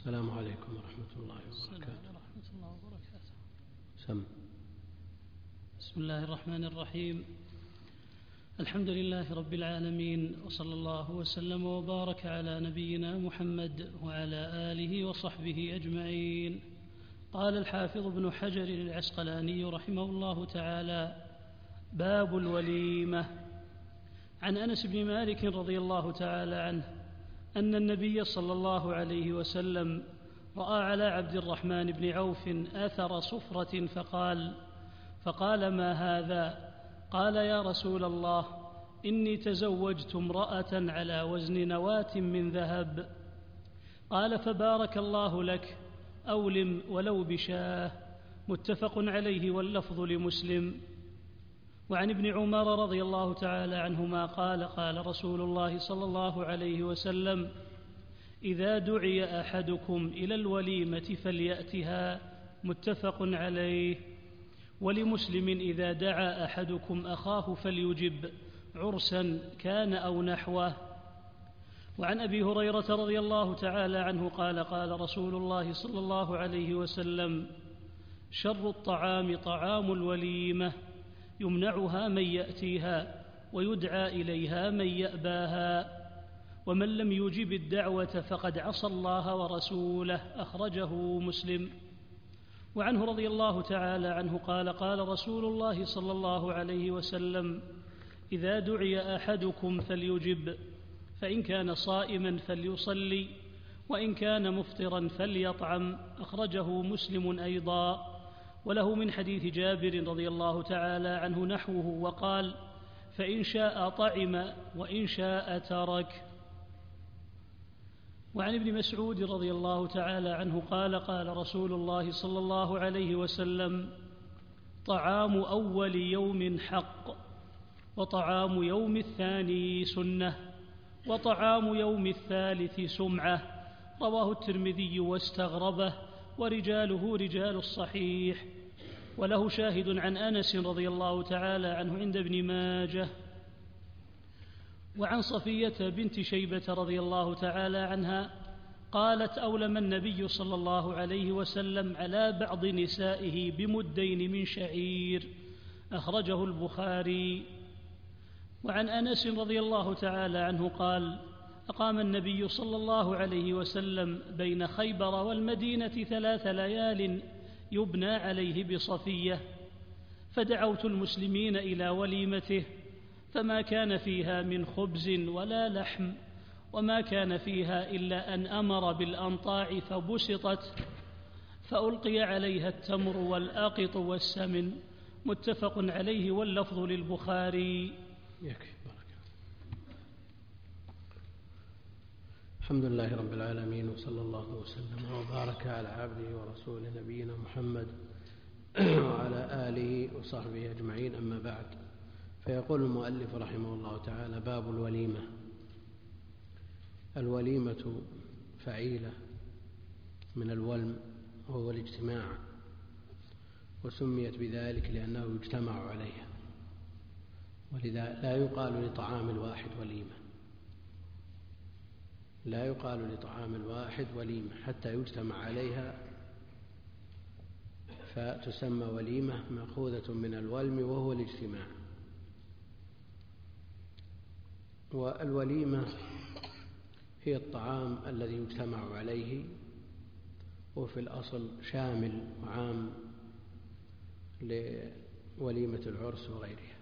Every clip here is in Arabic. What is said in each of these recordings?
السلام عليكم ورحمة الله وبركاته. ورحمة الله وبركاته. سم. بسم الله الرحمن الرحيم. الحمد لله رب العالمين، وصلى الله وسلم وبارك على نبينا محمد وعلى آله وصحبه أجمعين. قال الحافظ ابن حجر العسقلاني رحمه الله تعالى: باب الوليمة. عن أنس بن مالك رضي الله تعالى عنه أن النبي صلى الله عليه وسلم رأى على عبد الرحمن بن عوف أثر صفرة فقال: ما هذا؟ قال: يا رسول الله، إني تزوجت امرأة على وزن نواة من ذهب. قال: فبارك الله لك، أولم ولو بشاه. متفق عليه واللفظ لمسلم. وعن ابن عمر رضي الله تعالى عنهما قال: قال رسول الله صلى الله عليه وسلم: إذا دعي أحدكم إلى الوليمة فليأتها. متفق عليه. ولمسلم: إذا دعا أحدكم أخاه فليجب، عرسا كان أو نحوه. وعن أبي هريرة رضي الله تعالى عنه قال: قال رسول الله صلى الله عليه وسلم: شر الطعام طعام الوليمة، يمنعها من يأتيها ويدعى إليها من يأباها، ومن لم يجب الدعوة فقد عصى الله ورسوله. أخرجه مسلم. وعنه رضي الله تعالى عنه قال: قال رسول الله صلى الله عليه وسلم: إذا دعي أحدكم فليجب، فإن كان صائما فليصلي، وإن كان مفطرا فليطعم. أخرجه مسلم أيضا. وله من حديث جابر رضي الله تعالى عنه نحوه، وقال: فإن شاء طعم وإن شاء ترك. وعن ابن مسعود رضي الله تعالى عنه قال: قال رسول الله صلى الله عليه وسلم: طعام أول يوم حق، وطعام يوم الثاني سنة، وطعام يوم الثالث سمعة. رواه الترمذي واستغربه، ورجاله رجال الصحيح. وله شاهد عن أنس رضي الله تعالى عنه عند ابن ماجه. وعن صفية بنت شيبة رضي الله تعالى عنها قالت: أولم النبي صلى الله عليه وسلم على بعض نسائه بمدين من شعير. أخرجه البخاري. وعن أنس رضي الله تعالى عنه قال: أقام النبي صلى الله عليه وسلم بين خيبر والمدينة 3 ليال يبنى عليه بصفية، فدعوت المسلمين إلى وليمته، فما كان فيها من خبز ولا لحم، وما كان فيها إلا أن أمر بالأنطاع فبسطت، فألقي عليها التمر والآقط والسمن. متفق عليه واللفظ للبخاري. يكفي. الحمد لله رب العالمين، وصلى الله وسلم وبارك على عبده ورسوله نبينا محمد وعلى آله وصحبه أجمعين. أما بعد، فيقول المؤلف رحمه الله تعالى: باب الوليمة. الوليمة فعيلة من الولم، وهو الاجتماع، وسميت بذلك لأنه يجتمع عليها، ولذا لا يقال لطعام الواحد وليمة، لا يقال لطعام الواحد وليمة حتى يجتمع عليها، فتسمى وليمة مأخوذة من الولم وهو الاجتماع. والوليمة هي الطعام الذي يجتمع عليه، وفي الأصل شامل وعام لوليمة العرس وغيرها،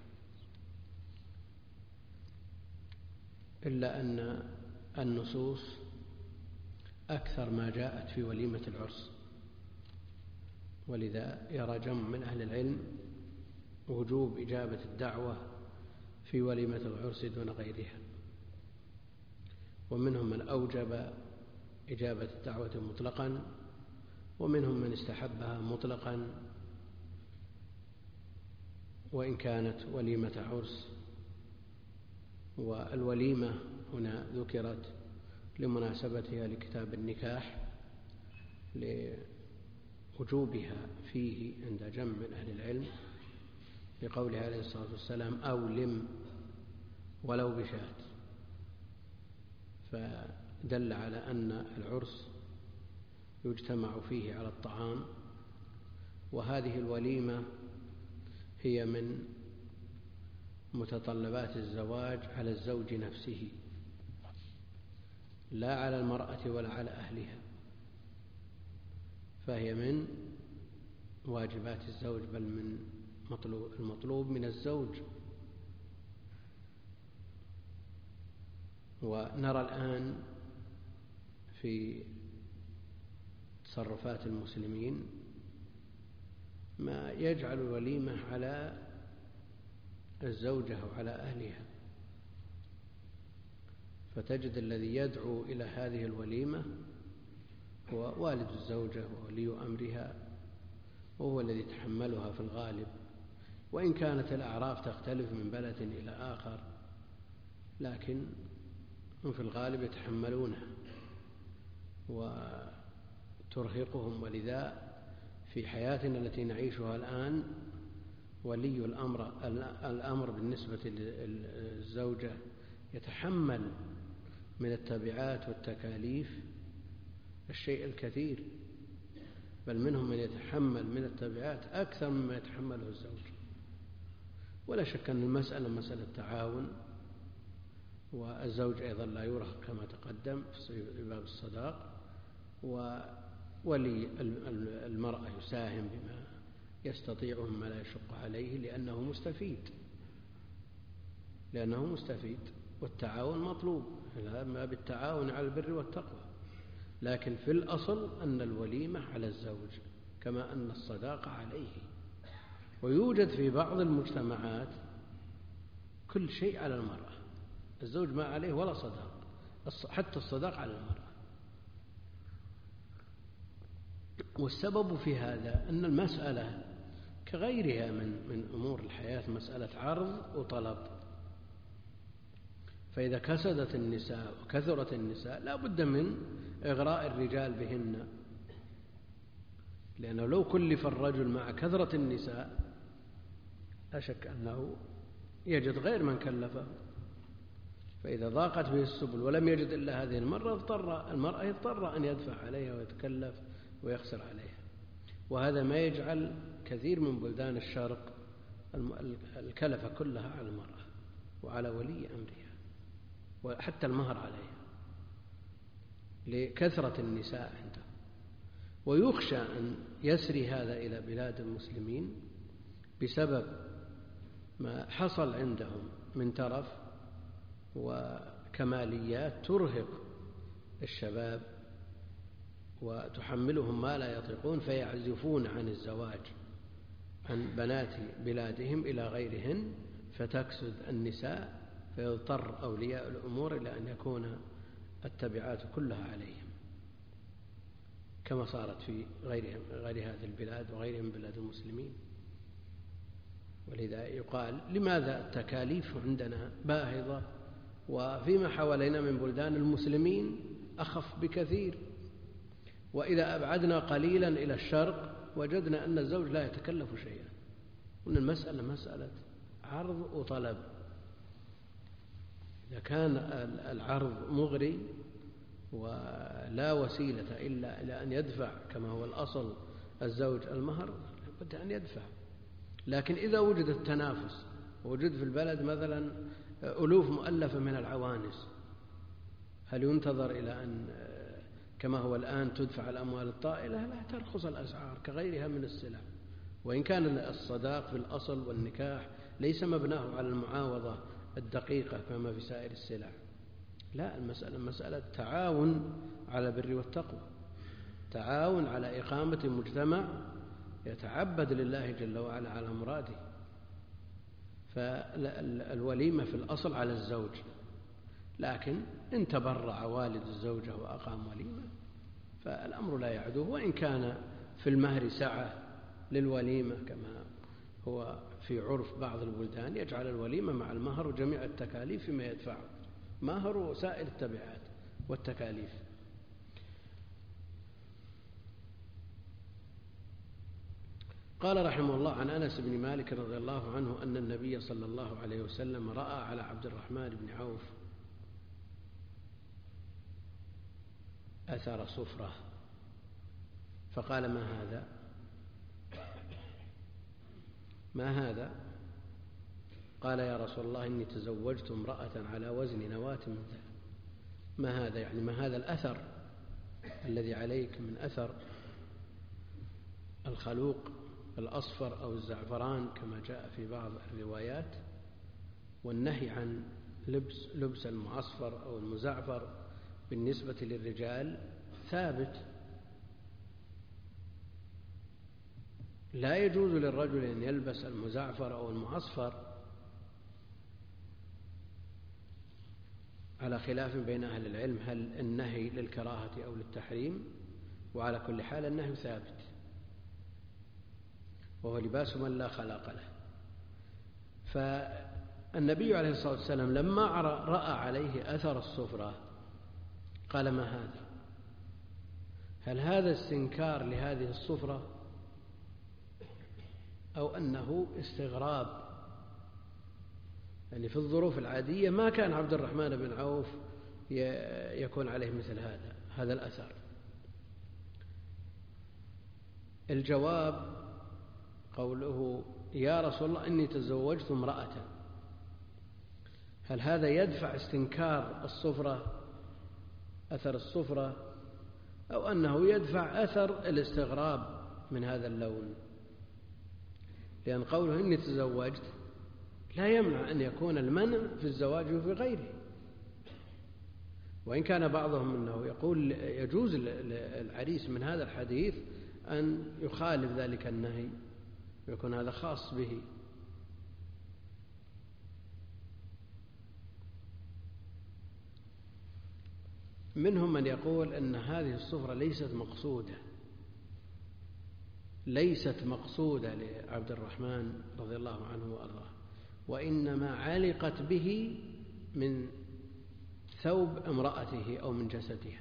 إلا أن النصوص أكثر ما جاءت في وليمة العرس، ولذا يرى جمع من أهل العلم وجوب إجابة الدعوة في وليمة العرس دون غيرها، ومنهم من أوجب إجابة الدعوة مطلقا، ومنهم من استحبها مطلقا وإن كانت وليمة عرس. والوليمة هنا ذكرت لمناسبتها لكتاب النكاح، لوجوبها فيه عند جمع من أهل العلم، لقوله عليه الصلاة والسلام: أولم ولو بشاة، فدل على أن العرس يجتمع فيه على الطعام، وهذه الوليمة هي من متطلبات الزواج على الزوج نفسه، لا على المرأة ولا على أهلها، فهي من واجبات الزوج، بل من المطلوب من الزوج. ونرى الآن في تصرفات المسلمين ما يجعل الوليمة على الزوجة وعلى أهلها، فتجد الذي يدعو إلى هذه الوليمة هو والد الزوجة وولي أمرها، وهو الذي يتحملها في الغالب، وإن كانت الأعراف تختلف من بلد إلى آخر، لكن هم في الغالب يتحملونها وترهقهم. ولذا في حياتنا التي نعيشها الآن ولي الأمر بالنسبة للزوجة يتحمل من التبعات والتكاليف الشيء الكثير، بل منهم من يتحمل من التبعات أكثر مما يتحمله الزوج. ولا شك أن المسألة مسألة تعاون، والزوج أيضا لا يرهق كما تقدم في باب الصداق، وولي المرأة يساهم بما يستطيع مما لا يشق عليه لأنه مستفيد، والتعاون مطلوب، ما بالتعاون على البر والتقوى، لكن في الأصل أن الوليمة على الزوج كما أن الصداقة عليه. ويوجد في بعض المجتمعات كل شيء على المرأة، الزوج ما عليه ولا صداق، حتى الصداق على المرأة. والسبب في هذا أن المسألة كغيرها من أمور الحياة مسألة عرض وطلب، فإذا كسدت النساء وكثرت النساء لا بد من إغراء الرجال بهن، لأنه لو كلف الرجل مع كثرة النساء لا شك أنه يجد غير من كلفه، فإذا ضاقت به السبل ولم يجد إلا هذه المرأة يضطر أن يدفع عليها ويتكلف ويخسر عليها. وهذا ما يجعل كثير من بلدان الشرق الكلفة كلها على المرأة وعلى ولي أمرها، وحتى المهر عليها لكثرة النساء عندهم. ويخشى أن يسري هذا إلى بلاد المسلمين بسبب ما حصل عندهم من ترف وكماليات ترهق الشباب وتحملهم ما لا يطيقون، فيعزفون عن الزواج عن بنات بلادهم إلى غيرهن، فتكسد النساء، فيضطر أولياء الأمور إلى أن يكون التبعات كلها عليهم، كما صارت في غير هذه البلاد وغيرهم من بلاد المسلمين. ولذا يقال لماذا التكاليف عندنا باهظة وفيما حوالينا من بلدان المسلمين أخف بكثير؟ وإذا أبعدنا قليلا إلى الشرق وجدنا أن الزوج لا يتكلف شيئا، وأن المسألة مسألة عرض وطلب. إذا كان العرض مغري ولا وسيلة إلا إلى أن يدفع كما هو الأصل الزوج المهر، لابد أن يدفع. لكن إذا وجد التنافس، ووجد في البلد مثلا ألوف مؤلفة من العوانس، هل ينتظر إلى أن كما هو الآن تدفع الأموال الطائلة؟ لا، ترخص الأسعار كغيرها من السلع. وإن كان الصداق في الأصل والنكاح ليس مبناه على المعاوضة الدقيقة كما في سائر السلع، لا، المسألة مسألة تعاون على البر والتقوى، تعاون على إقامة مجتمع يتعبد لله جل وعلا على مراده. فالوليمة في الأصل على الزوج، لكن إن تبرع والد الزوجة وأقام وليمة فالأمر لا يعدوه، وإن كان في المهر سعة للوليمة كما هو في عرف بعض البلدان، يجعل الوليمة مع المهر وجميع التكاليف فيما يدفعه، مهر وسائر التبعات والتكاليف. قال رحمه الله: عن أنس بن مالك رضي الله عنه أن النبي صلى الله عليه وسلم رأى على عبد الرحمن بن عوف أثر صفرة فقال: ما هذا؟ ما هذا؟ قال: يا رسول الله إني تزوجت امرأة على وزن نواة من ذهب. ما هذا؟ يعني ما هذا الأثر الذي عليك من أثر الخلوق الأصفر أو الزعفران كما جاء في بعض الروايات، والنهي عن لبس المعصفر أو المزعفر بالنسبة للرجال ثابت. لا يجوز للرجل أن يلبس المزعفر أو المعصفر، على خلاف بين أهل العلم هل النهي للكراهة أو للتحريم، وعلى كل حال النهي ثابت، وهو لباس من لا خلاق له. فالنبي عليه الصلاة والسلام لما رأى عليه أثر الصفرة قال: ما هذا؟ هل هذا استنكار لهذه الصفرة أو أنه استغراب؟ يعني في الظروف العادية ما كان عبد الرحمن بن عوف يكون عليه مثل هذا الأثر. الجواب قوله: يا رسول الله إني تزوجت امرأة. هل هذا يدفع استنكار الصفرة، أثر الصفرة، أو أنه يدفع أثر الاستغراب من هذا اللون؟ لأن قوله إني تزوجت لا يمنع أن يكون المنع في الزواج وفي غيره، وإن كان بعضهم أنه يقول يجوز العريس من هذا الحديث أن يخالف ذلك النهي ويكون هذا خاص به. منهم من يقول أن هذه الصفرة ليست مقصودة لعبد الرحمن رضي الله عنه وأرضاه، وإنما علقت به من ثوب امرأته أو من جسدها.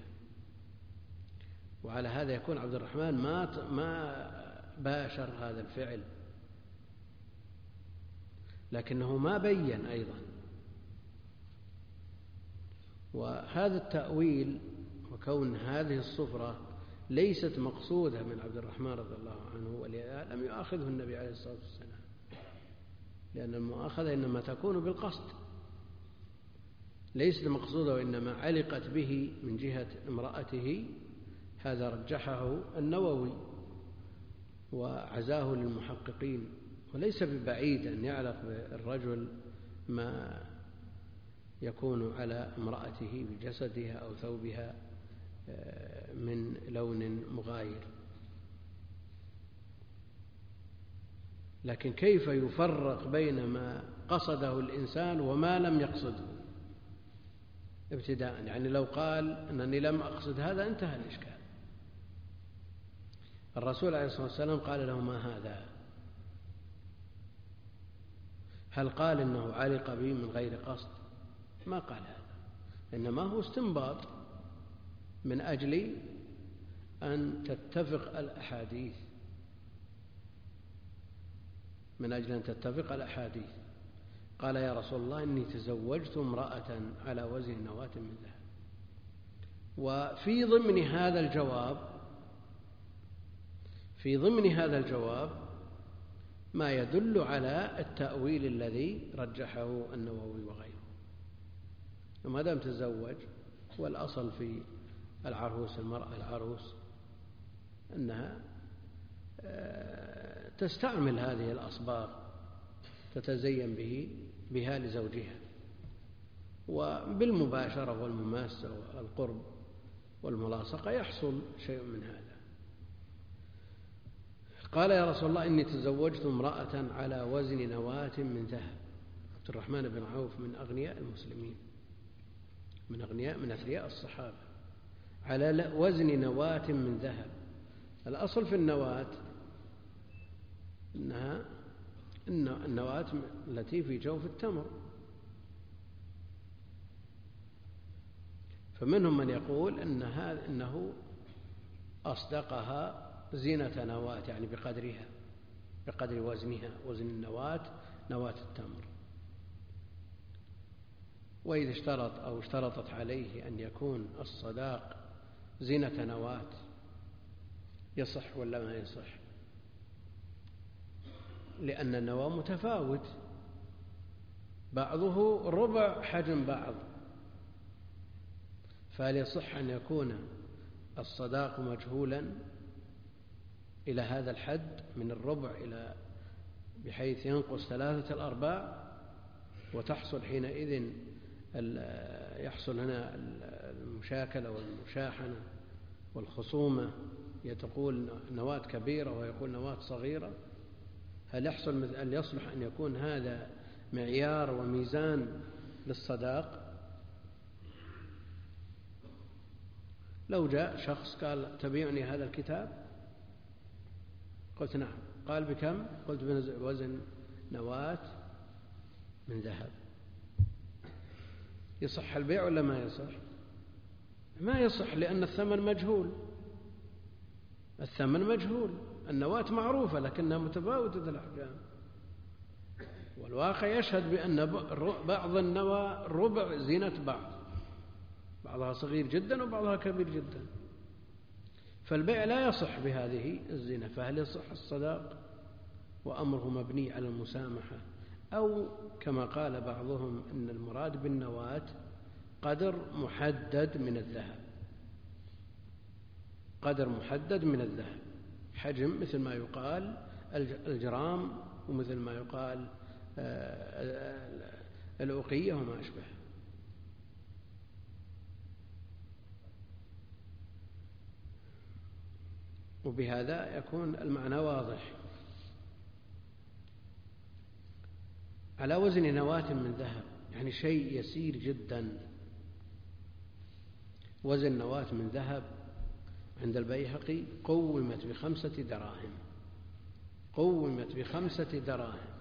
وعلى هذا يكون عبد الرحمن ما باشر هذا الفعل، لكنه ما بين أيضا. وهذا التأويل وكون هذه الصفرة ليست مقصودة من عبد الرحمن رضي الله عنه، ولهذا لم يؤاخذه النبي عليه الصلاة والسلام، لأن المؤاخذة إنما تكون بالقصد، ليست مقصودة وإنما علقت به من جهة امرأته. هذا رجحه النووي وعزاه للمحققين، وليس ببعيد أن يعلق بالرجل ما يكون على امرأته بجسدها أو ثوبها من لون مغاير. لكن كيف يفرق بين ما قصده الإنسان وما لم يقصده ابتداء؟ يعني لو قال أنني لم أقصد هذا انتهى الإشكال. الرسول عليه الصلاة والسلام قال له: ما هذا؟ هل قال إنه علق بي من غير قصد؟ ما قال هذا، إنما هو استنباط من أجل أن تتفق الأحاديث، قال: يا رسول الله إني تزوجت امرأة على وزن نواة من ذهب. وفي ضمن هذا الجواب ما يدل على التأويل الذي رجحه النووي وغيره. وما دام تزوج، والأصل في العروس، المرأة العروس، أنها تستعمل هذه الأصباغ تتزين بها لزوجها، وبالمباشرة والمماسة والقرب والملاصقة يحصل شيء من هذا. قال: يا رسول الله إني تزوجت امرأة على وزن نواة من ذهب. عبد الرحمن بن عوف من أغنياء المسلمين، من أثرياء الصحابة، على وزن نواة من ذهب. الأصل في النواة إنها النواة التي في جوف التمر، فمنهم من يقول إنه أصدقها زينة نواة، يعني بقدر وزنها، وزن النواة نواة التمر. وإذا اشترطت عليه أن يكون الصداق زينة نواة يصح ولا ما يصح؟ لأن النواة متفاوت، بعضه ربع حجم بعض، فهل يصح أن يكون الصداق مجهولا إلى هذا الحد من الربع إلى بحيث ينقص 3/4 وتحصل حينئذ يحصل هنا المشاكلة والمشاحنة والخصومة، تقول نواة كبيرة ويقول نواة صغيرة؟ هل يصلح أن يكون هذا معيار وميزان للصداق؟ لو جاء شخص قال تبيعني هذا الكتاب، قلت نعم، قال بكم؟ قلت بوزن نواة من ذهب، يصح البيع ولا ما يصح؟ ما يصح، لأن الثمن مجهول. الثمن مجهول، النواة معروفة لكنها متفاوتة الأحجام، والواقع يشهد بأن بعض النواة ربع زينة بعض، بعضها صغير جدا وبعضها كبير جدا، فالبيع لا يصح بهذه الزينة. فهل يصح الصداق وأمره مبني على المسامحة، أو كما قال بعضهم إن المراد بالنواة قدر محدد من الذهب، قدر محدد من الذهب، حجم مثل ما يقال الجرام ومثل ما يقال الأوقية وما أشبه. وبهذا يكون المعنى واضح. على وزن نواة من ذهب يعني شيء يسير جدا. وزن نواة من ذهب عند البيهقي قومت ب5 دراهم، قومت ب5 دراهم.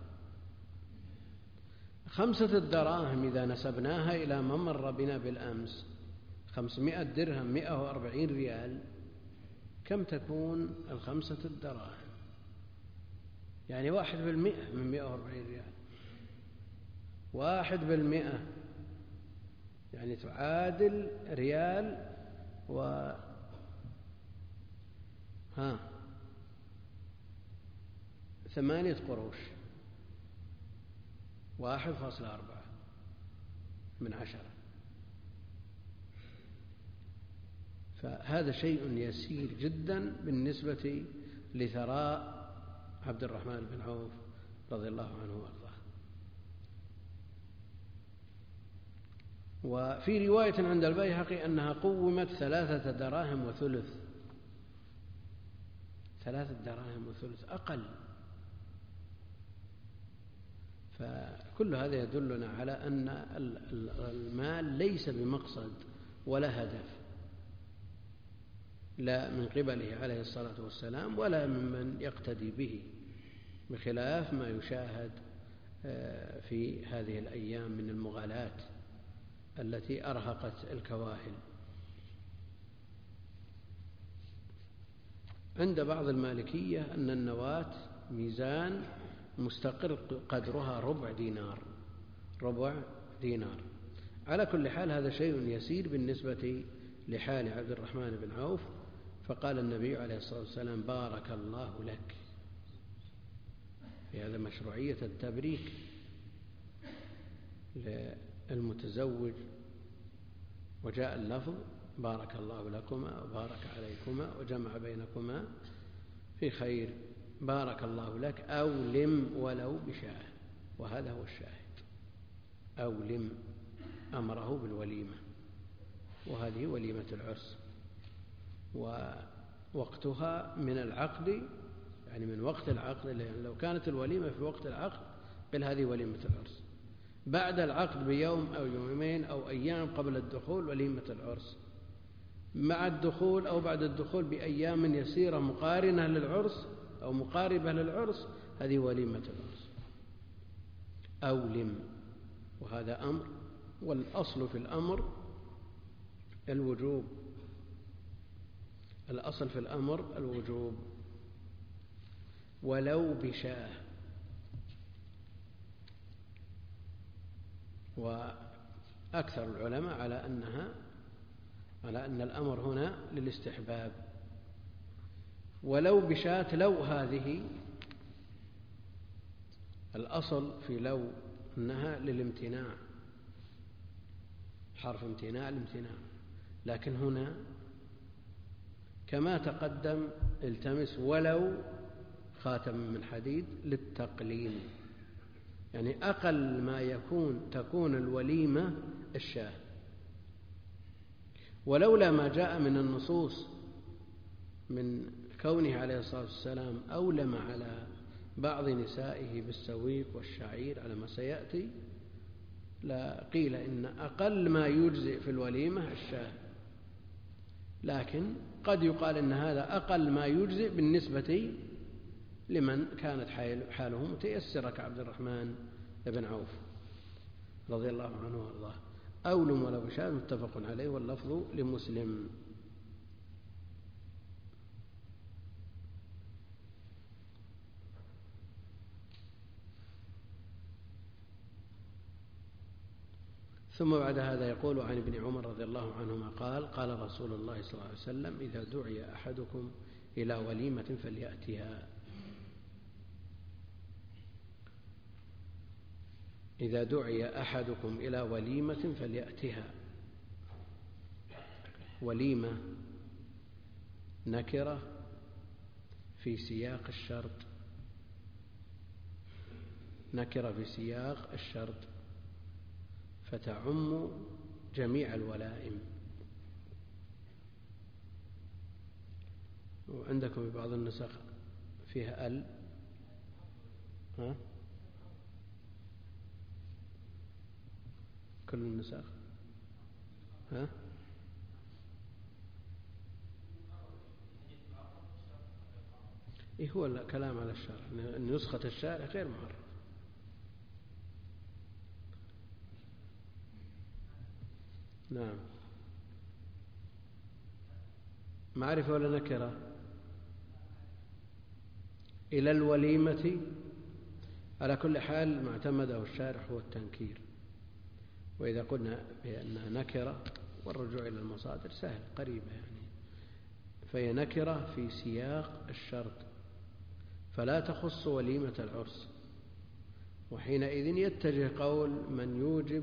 5 دراهم إذا نسبناها إلى ما مر بنا بالأمس 500 درهم 140 ريال، كم تكون 5 دراهم؟ يعني 1% من 140 ريال، 1% يعني تعادل ريال 8 قروش، 1.4 من 10. فهذا شيء يسير جدا بالنسبة لثراء عبد الرحمن بن عوف رضي الله عنه وارضاه. وفي رواية عند البيهقي أنها قومت 3 دراهم وثلث، 3 دراهم وثلث أقل. فكل هذا يدلنا على أن المال ليس بمقصد ولا هدف، لا من قبله عليه الصلاة والسلام ولا ممن يقتدي به، بخلاف ما يشاهد في هذه الأيام من المغالاة التي أرهقت الكواهل. عند بعض المالكية أن النواة ميزان مستقر قدرها ربع دينار. على كل حال هذا شيء يسير بالنسبة لحال عبد الرحمن بن عوف. فقال النبي عليه الصلاة والسلام بارك الله لك، في هذا مشروعية التبريك للمتزوج، وجاء اللفظ بارك الله لكما وبارك عليكما وجمع بينكما في خير، بارك الله لك أولم ولو بشاة. وهذا هو الشاهد، أولم، أمره بالوليمة، وهذه وليمة العرس، ووقتها من العقد، يعني من وقت العقد. لو كانت الوليمة في وقت العقد قل هذه وليمة العرس، بعد العقد بيوم أو يومين أو أيام قبل الدخول وليمة العرس، مع الدخول أو بعد الدخول بأيام يسيرة مقارنة للعرس أو مقاربة للعرس، هذه وليمة العرس. أولم، وهذا أمر، والأصل في الأمر الوجوب، الأصل في الأمر الوجوب ولو بشاة. وأكثر العلماء على أن الأمر هنا للاستحباب، ولو بشاة، لو هذه الأصل في لو أنها للامتناع، حرف امتناع الامتناع، لكن هنا كما تقدم التمس ولو خاتم من حديد للتقليل، يعني أقل ما تكون الوليمة الشاة. ولولا ما جاء من النصوص من كونه عليه الصلاة والسلام أولم على بعض نسائه بالسويق والشعير على ما سيأتي، لا قيل إن أقل ما يجزئ في الوليمة الشاة، لكن قد يقال إن هذا أقل ما يجزئ بالنسبة لمن كانت حاله متيسرة كعبد الرحمن بن عوف رضي الله عنه وارضاه. أولم ولو بشاة متفق عليه واللفظ لمسلم. ثم بعد هذا يقول عن ابن عمر رضي الله عنهما قال: قال رسول الله صلى الله عليه وسلم: إذا دعي أحدكم إلى وليمة فليأتها. إذا دعي أحدكم إلى وليمة فليأتها. وليمة نكرة في سياق الشرط، نكرة في سياق الشرط فتعم جميع الولائم. وعندكم في بعض النسخ فيها ال، كل النسخ إيه هو الكلام على الشرح، أن نسخة الشارع غير معرف. نعم، معرفة ولا نكرة؟ إلى الوليمة على كل حال ما اعتمده الشارح هو التنكير، وإذا قلنا بأنها نكرة والرجوع إلى المصادر سهل قريبة يعني، فهي نكرة في سياق الشرط فلا تخص وليمة العرس، وحينئذ يتجه قول من يوجب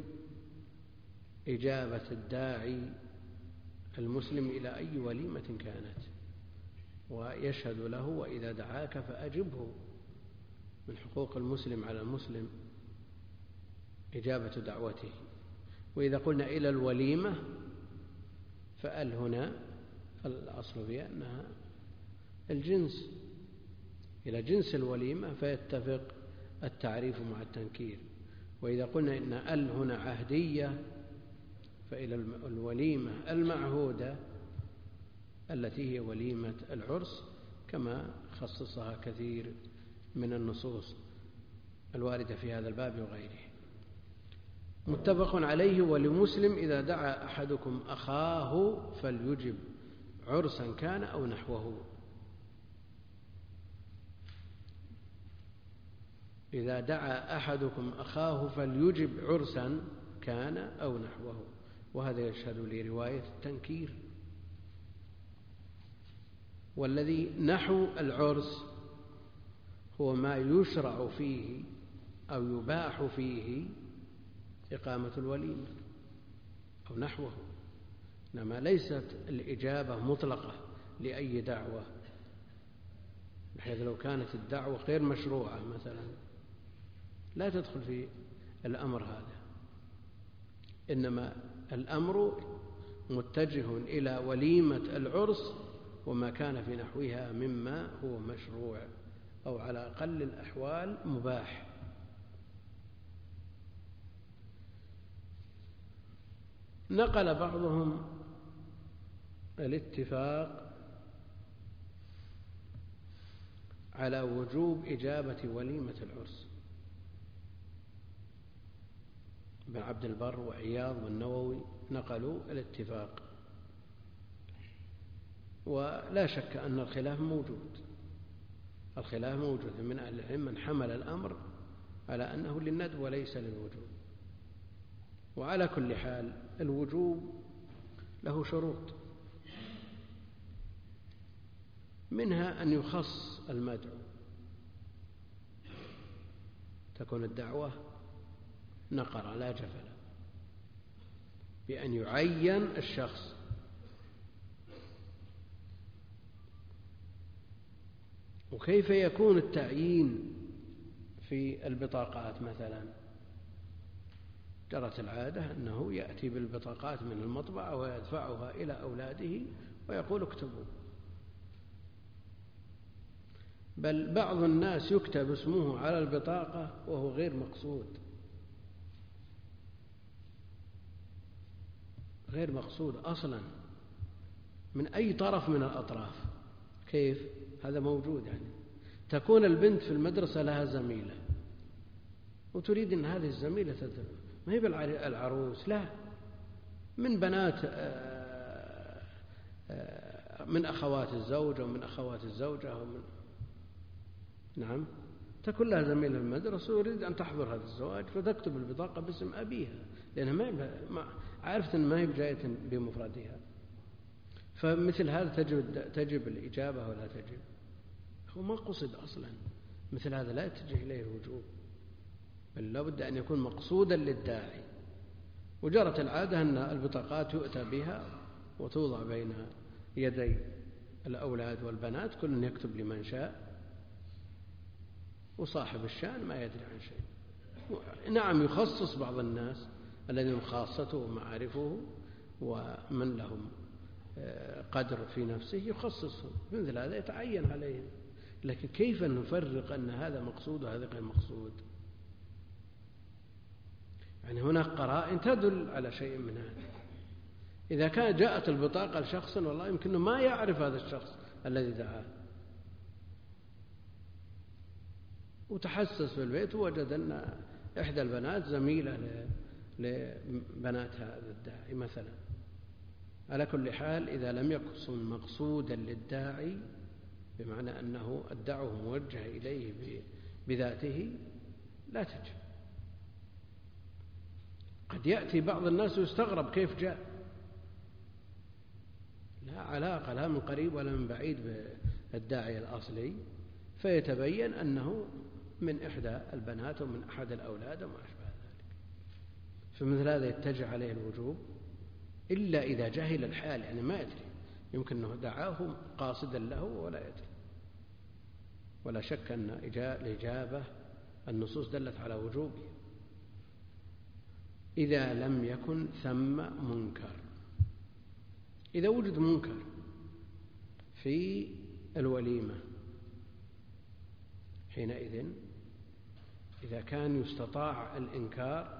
إجابة الداعي المسلم إلى أي وليمة كانت، ويشهد له: وإذا دعاك فأجبه. من حقوق المسلم على المسلم إجابة دعوته. وإذا قلنا إلى الوليمة فأل هنا الأصل فيها أنها الجنس، إلى جنس الوليمة فيتفق التعريف مع التنكير. وإذا قلنا إن أل هنا عهدية فإلى الوليمة المعهودة التي هي وليمة العرس، كما خصصها كثير من النصوص الواردة في هذا الباب وغيره. متفق عليه. ولمسلم: إذا دعا أحدكم أخاه فليجب عرسا كان أو نحوه. إذا دعا أحدكم أخاه فليجب عرسا كان أو نحوه، وهذا يشهد لرواية التنكير. والذي نحو العرس هو ما يشرع فيه أو يباح فيه إقامة الوليمة أو نحوه، إنما ليست الإجابة مطلقة لأي دعوة، بحيث لو كانت الدعوة غير مشروعة مثلا لا تدخل في الأمر هذا، إنما الأمر متجه إلى وليمة العرس وما كان في نحوها مما هو مشروع أو على أقل الأحوال مباح. نقل بعضهم الاتفاق على وجوب إجابة وليمة العرس، ابن عبد البر وعياض والنووي نقلوا الاتفاق، ولا شك أن الخلاف موجود، الخلاف موجود من أهل العلم من حمل الأمر على أنه للندب وليس للوجوب. وعلى كل حال الوجوب له شروط، منها أن يخص المدعو، تكون الدعوة نقرة لا جفلة، بأن يعين الشخص. وكيف يكون التعيين في البطاقات مثلا؟ جرت العادة أنه يأتي بالبطاقات من المطبعة ويدفعها إلى أولاده ويقول اكتبوا، بل بعض الناس يكتب اسمه على البطاقة وهو غير مقصود، غير مقصود أصلا من أي طرف من الأطراف. كيف؟ هذا موجود. يعني تكون البنت في المدرسة لها زميلة وتريد أن هذه الزميلة تدرس، ما هي بالعروس، لا، من بنات من أخوات الزوج ومن أخوات الزوجة ومن نعم، تكون لها زميلة في المدرسة ويريد أن تحضر هذا الزواج، فتكتب البطاقة باسم أبيها لأنها ما عرفت أن ما هي بجاية بمفردها. فمثل هذا تجب الإجابة ولا تجب؟ هو ما قصد أصلا، مثل هذا لا يتجه إليه الوجوب، بل لابد أن يكون مقصودا للداعي. وجرت العادة أن البطاقات يؤتى بها وتوضع بين يدي الأولاد والبنات، كل يكتب لمن شاء، وصاحب الشأن ما يدري عن شيء. نعم، يخصص بعض الناس الذين خاصته ومعارفه ومن لهم قدر في نفسه يخصصهم، مثل هذا يتعين عليهم. لكن كيف نفرق أن هذا مقصود وهذا غير مقصود؟ يعني هناك قرائن تدل على شيء من هذا. إذا كان جاءت البطاقة لشخص والله يمكنه ما يعرف هذا الشخص الذي دعاه، وتحسس في البيت ووجد أن إحدى البنات زميلة لبنات هذا الداعي مثلا، على كل حال إذا لم يكن مقصودا للداعي بمعنى أنه الدعوة موجهة إليه بذاته لا تجب. قد يأتي بعض الناس يستغرب كيف جاء، لا علاقة لا من قريب ولا من بعيد بالداعي الأصلي، فيتبين أنه من إحدى البنات ومن أحد الأولاد وما أشبه ذلك. فمثل هذا يتجه عليه الوجوب إلا إذا جهل الحال، يعني ما يدري، يمكن أنه دعاه قاصدا له ولا يدري. ولا شك أن الإجابة النصوص دلت على وجوبه إذا لم يكن ثم منكر. إذا وجد منكر في الوليمة حينئذ إذا كان يستطاع الإنكار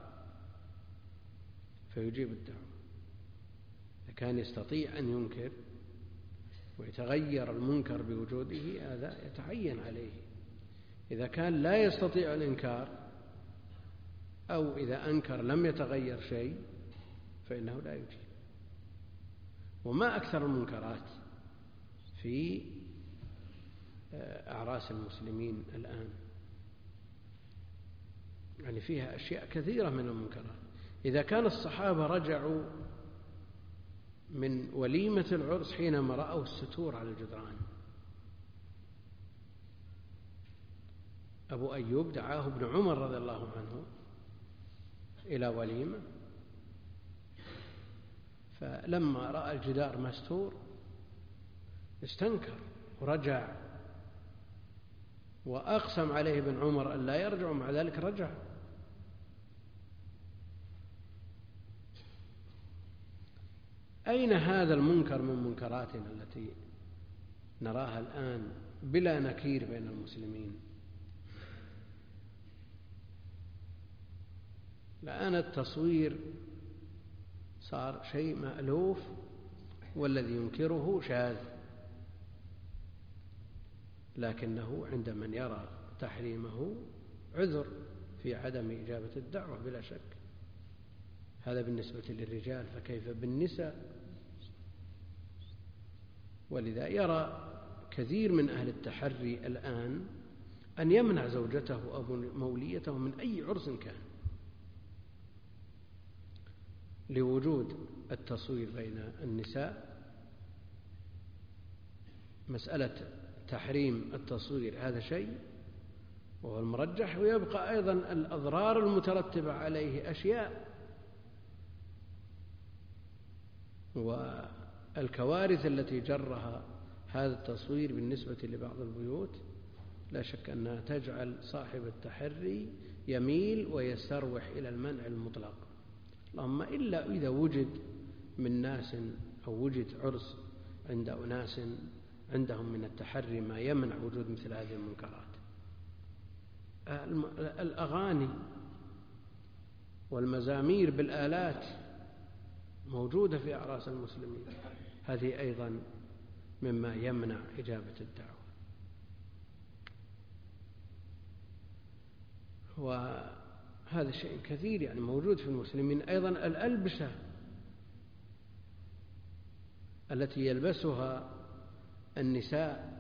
فيجيب الدعوة. إذا كان يستطيع أن ينكر ويتغير المنكر بوجوده هذا يتعين عليه. إذا كان لا يستطيع الإنكار أو إذا أنكر لم يتغير شيء فإنه لا يجيب. وما أكثر المنكرات في أعراس المسلمين الآن، يعني فيها أشياء كثيرة من المنكرات. إذا كان الصحابة رجعوا من وليمة العرس حينما رأوا الستور على الجدران، أبو أيوب دعاه ابن عمر رضي الله عنه إلى وليمة، فلما رأى الجدار مستور استنكر ورجع، وأقسم عليه ابن عمر أن لا يرجع، ومع ذلك رجع. أين هذا المنكر من منكراتنا التي نراها الآن بلا نكير بين المسلمين؟ الآن التصوير صار شيء مألوف، والذي ينكره شاذ، لكنه عند من يرى تحريمه عذر في عدم إجابة الدعوة بلا شك. هذا بالنسبة للرجال، فكيف بالنساء؟ ولذا يرى كثير من أهل التحري الآن أن يمنع زوجته أو موليته من أي عرس كان، لوجود التصوير بين النساء. مسألة تحريم التصوير هذا شيء وهو المرجح، ويبقى أيضا الأضرار المترتبة عليه أشياء، والكوارث التي جرها هذا التصوير بالنسبة لبعض البيوت لا شك أنها تجعل صاحب التحري يميل ويستروح إلى المنع المطلق، اللهم إلا إذا وجد من ناس أو وجد عرس عند أناس عندهم من التحري ما يمنع وجود مثل هذه المنكرات. الأغاني والمزامير بالآلات موجودة في أعراس المسلمين، هذه أيضا مما يمنع إجابة الدعوة. وهذا شيء كثير يعني موجود في المسلمين. أيضا الألبسة التي يلبسها النساء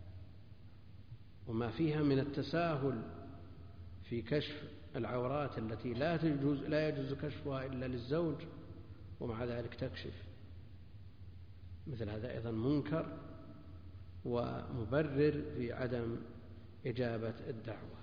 وما فيها من التساهل في كشف العورات التي لا يجوز كشفها إلا للزوج ومع ذلك تكشف، مثل هذا أيضا منكر ومبرر في عدم إجابة الدعوة.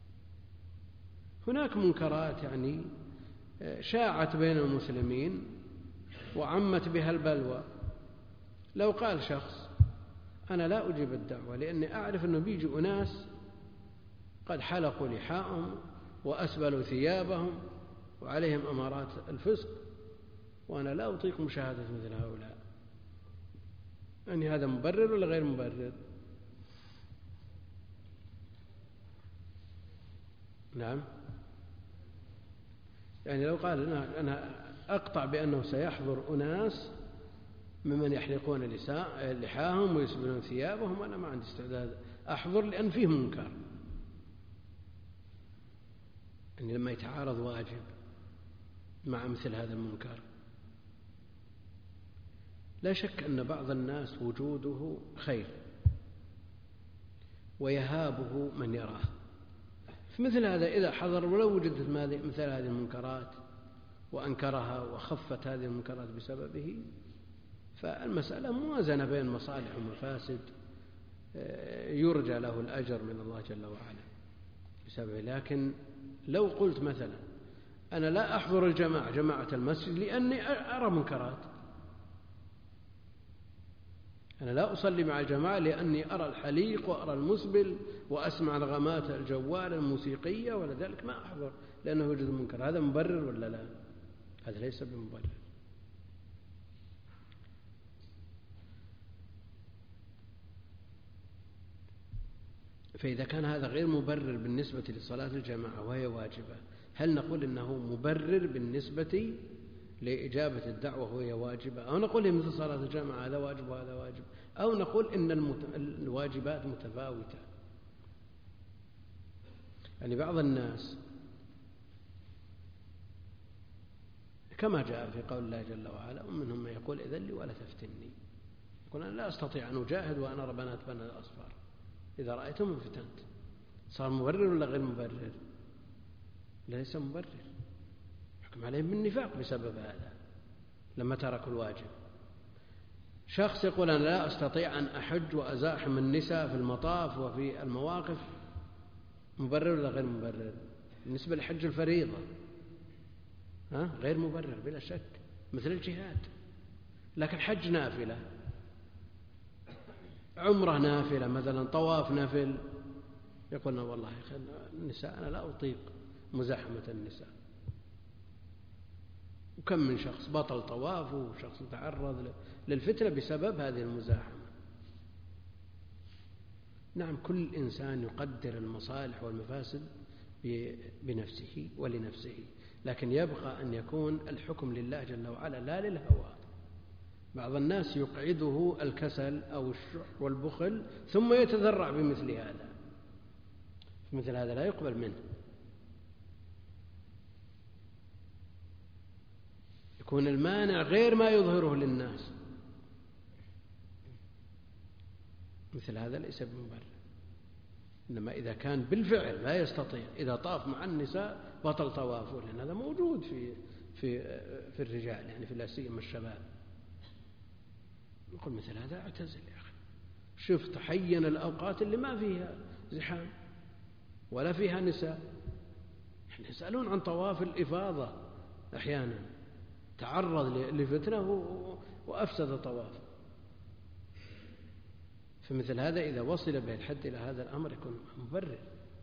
هناك منكرات يعني شاعت بين المسلمين وعمت بها البلوى. لو قال شخص أنا لا أجيب الدعوة لأني أعرف أنه بيجي أناس قد حلقوا لحاءهم وأسبلوا ثيابهم وعليهم أمارات الفسق، وأنا لا أطيق مشاهدة مثل هؤلاء، يعني هذا مبرر ولا غير مبرر؟ نعم، يعني لو قال أنا أقطع بأنه سيحضر أناس ممن يحلقون لحاهم ويسبلون ثيابهم، أنا ما عندي استعداد أحضر لأن فيه منكر. يعني لما يتعارض واجب مع مثل هذا المنكر، لا شك أن بعض الناس وجوده خير ويهابه من يراه، في مثل هذا إذا حضر ولو وجدت مثل هذه المنكرات وأنكرها وخفت هذه المنكرات بسببه، فالمسألة موازنة بين مصالح ومفاسد، يرجى له الأجر من الله جل وعلا بسببه. لكن لو قلت مثلا أنا لا أحضر جماعة المسجد لأني أرى منكرات، أنا لا أصلي مع الجماعة لأني أرى الحليق وأرى المسبل وأسمع نغمات الجوال الموسيقية ولا ذلك، ما أحضر لأنه يوجد منكر، هذا مبرر ولا لا؟ هذا ليس بمبرر. فإذا كان هذا غير مبرر بالنسبة لصلاة الجماعة وهي واجبة، هل نقول إنه مبرر بالنسبة لإجابة الدعوة وهي واجبة، أو نقول مثل صلاة الجماعة هذا واجب وهذا واجب، أو نقول إن الواجبات متفاوتة؟ يعني بعض الناس كما جاء في قول الله جل وعلا ومنهم من يقول إذن لي ولا تفتني، يقول أنا لا أستطيع أن أجاهد وأنا أرى بنات بني الأصفار، إذا رأيتم فتنت. صار مبرر ولا غير مبرر؟ ليس مبرر، يحكم عليهم بالنفاق بسبب هذا لما تركوا الواجب. شخص يقول أنا لا أستطيع أن أحج وأزاحم النساء في المطاف وفي المواقف، مبرر ولا غير مبرر؟ بالنسبة لحج الفريضة غير مبرر بلا شك، مثل الجهاد. لكن حج نافلة، عمرة نافلة مثلا، طواف نافل، يقولنا والله النساء أنا لا أطيق مزاحمة النساء. وكم من شخص بطل طوافه وشخص تعرض للفتنة بسبب هذه المزاحمة. نعم، كل إنسان يقدر المصالح والمفاسد بنفسه ولنفسه، لكن يبقى أن يكون الحكم لله جل وعلا لا للهوى. بعض الناس يقعده الكسل أو الشح والبخل ثم يتذرع بمثل هذا، مثل هذا لا يقبل منه، يكون المانع غير ما يظهره للناس، مثل هذا ليس بمبرر. إنما إذا كان بالفعل لا يستطيع، إذا طاف مع النساء بطل طوافه، لأن هذا موجود في الرجال، يعني في لا سيما الشباب، نقول مثل هذا اعتزل يا أخي، شفت حين الأوقات اللي ما فيها زحام ولا فيها نساء، يعني يسألون عن طواف الإفاضة أحيانا، تعرض لفتنة وأفسد طواف. فمثل هذا إذا وصل به الحد إلى هذا الأمر يكون مبرر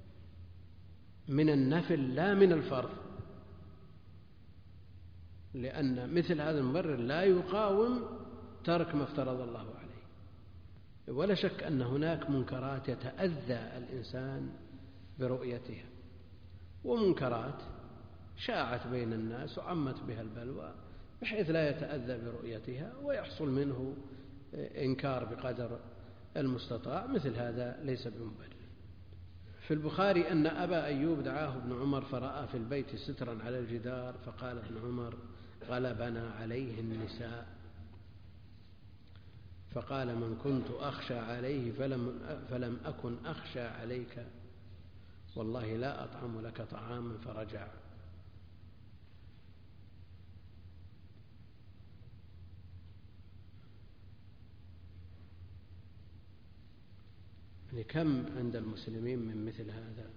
من النفل لا من الفرض، لأن مثل هذا المبرر لا يقاوم ترك ما افترض الله عليه. ولا شك أن هناك منكرات يتأذى الإنسان برؤيتها، ومنكرات شاعت بين الناس وعمت بها البلوى بحيث لا يتأذى برؤيتها ويحصل منه إنكار بقدر المستطاع، مثل هذا ليس بمبرر. في البخاري أن أبا أيوب دعاه ابن عمر فرأى في البيت سترا على الجدار، فقال ابن عمر: غلبنا عليه النساء. فقال: من كنت أخشى عليه فلم أكن أخشى عليك، والله لا أطعم لك طعاما. فرجع. يعني كم عند المسلمين من مثل هذا.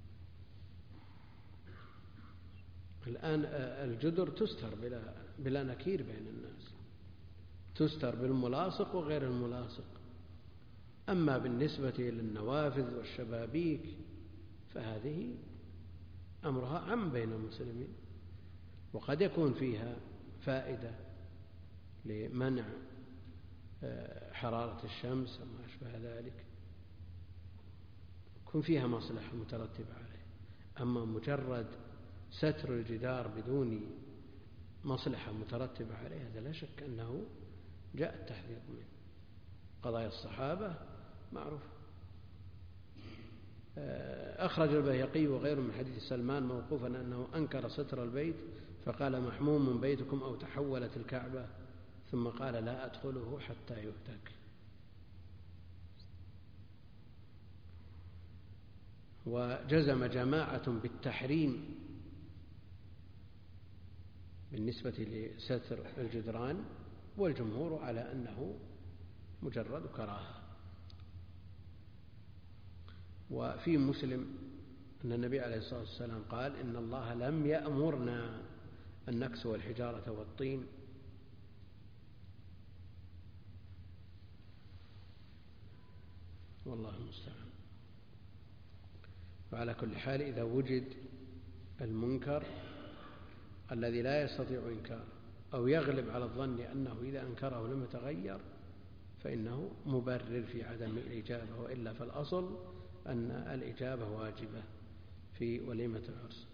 الآن الجدر تستر بلا نكير بين الناس، تستر بالملاصق وغير الملاصق. أما بالنسبة للنوافذ والشبابيك فهذه أمرها عام بين المسلمين، وقد يكون فيها فائدة لمنع حرارة الشمس وما أشبه ذلك، يكون فيها مصلحة مترتبة عليه. أما مجرد ستر الجدار بدون مصلحة مترتبة عليه هذا لا شك أنه جاء التحذير منه. قضايا الصحابة معروف. أخرج البيهقي وغيره من حديث سلمان موقوفا أنه أنكر ستر البيت فقال: محموم بيتكم أو تحولت الكعبة، ثم قال: لا أدخله حتى يهتك. وجزم جماعة بالتحريم بالنسبة لستر الجدران، والجمهور على أنه مجرد كراهة. وفي مسلم أن النبي عليه الصلاة والسلام قال: إن الله لم يأمرنا أن نكسو الحجارة والطين. والله المستعان. وعلى كل حال إذا وجد المنكر الذي لا يستطيع إنكاره أو يغلب على الظن أنه إذا أنكره لم يتغير فإنه مبرر في عدم الإجابة، وإلا فالأصل أن الإجابة واجبة في وليمة العرس.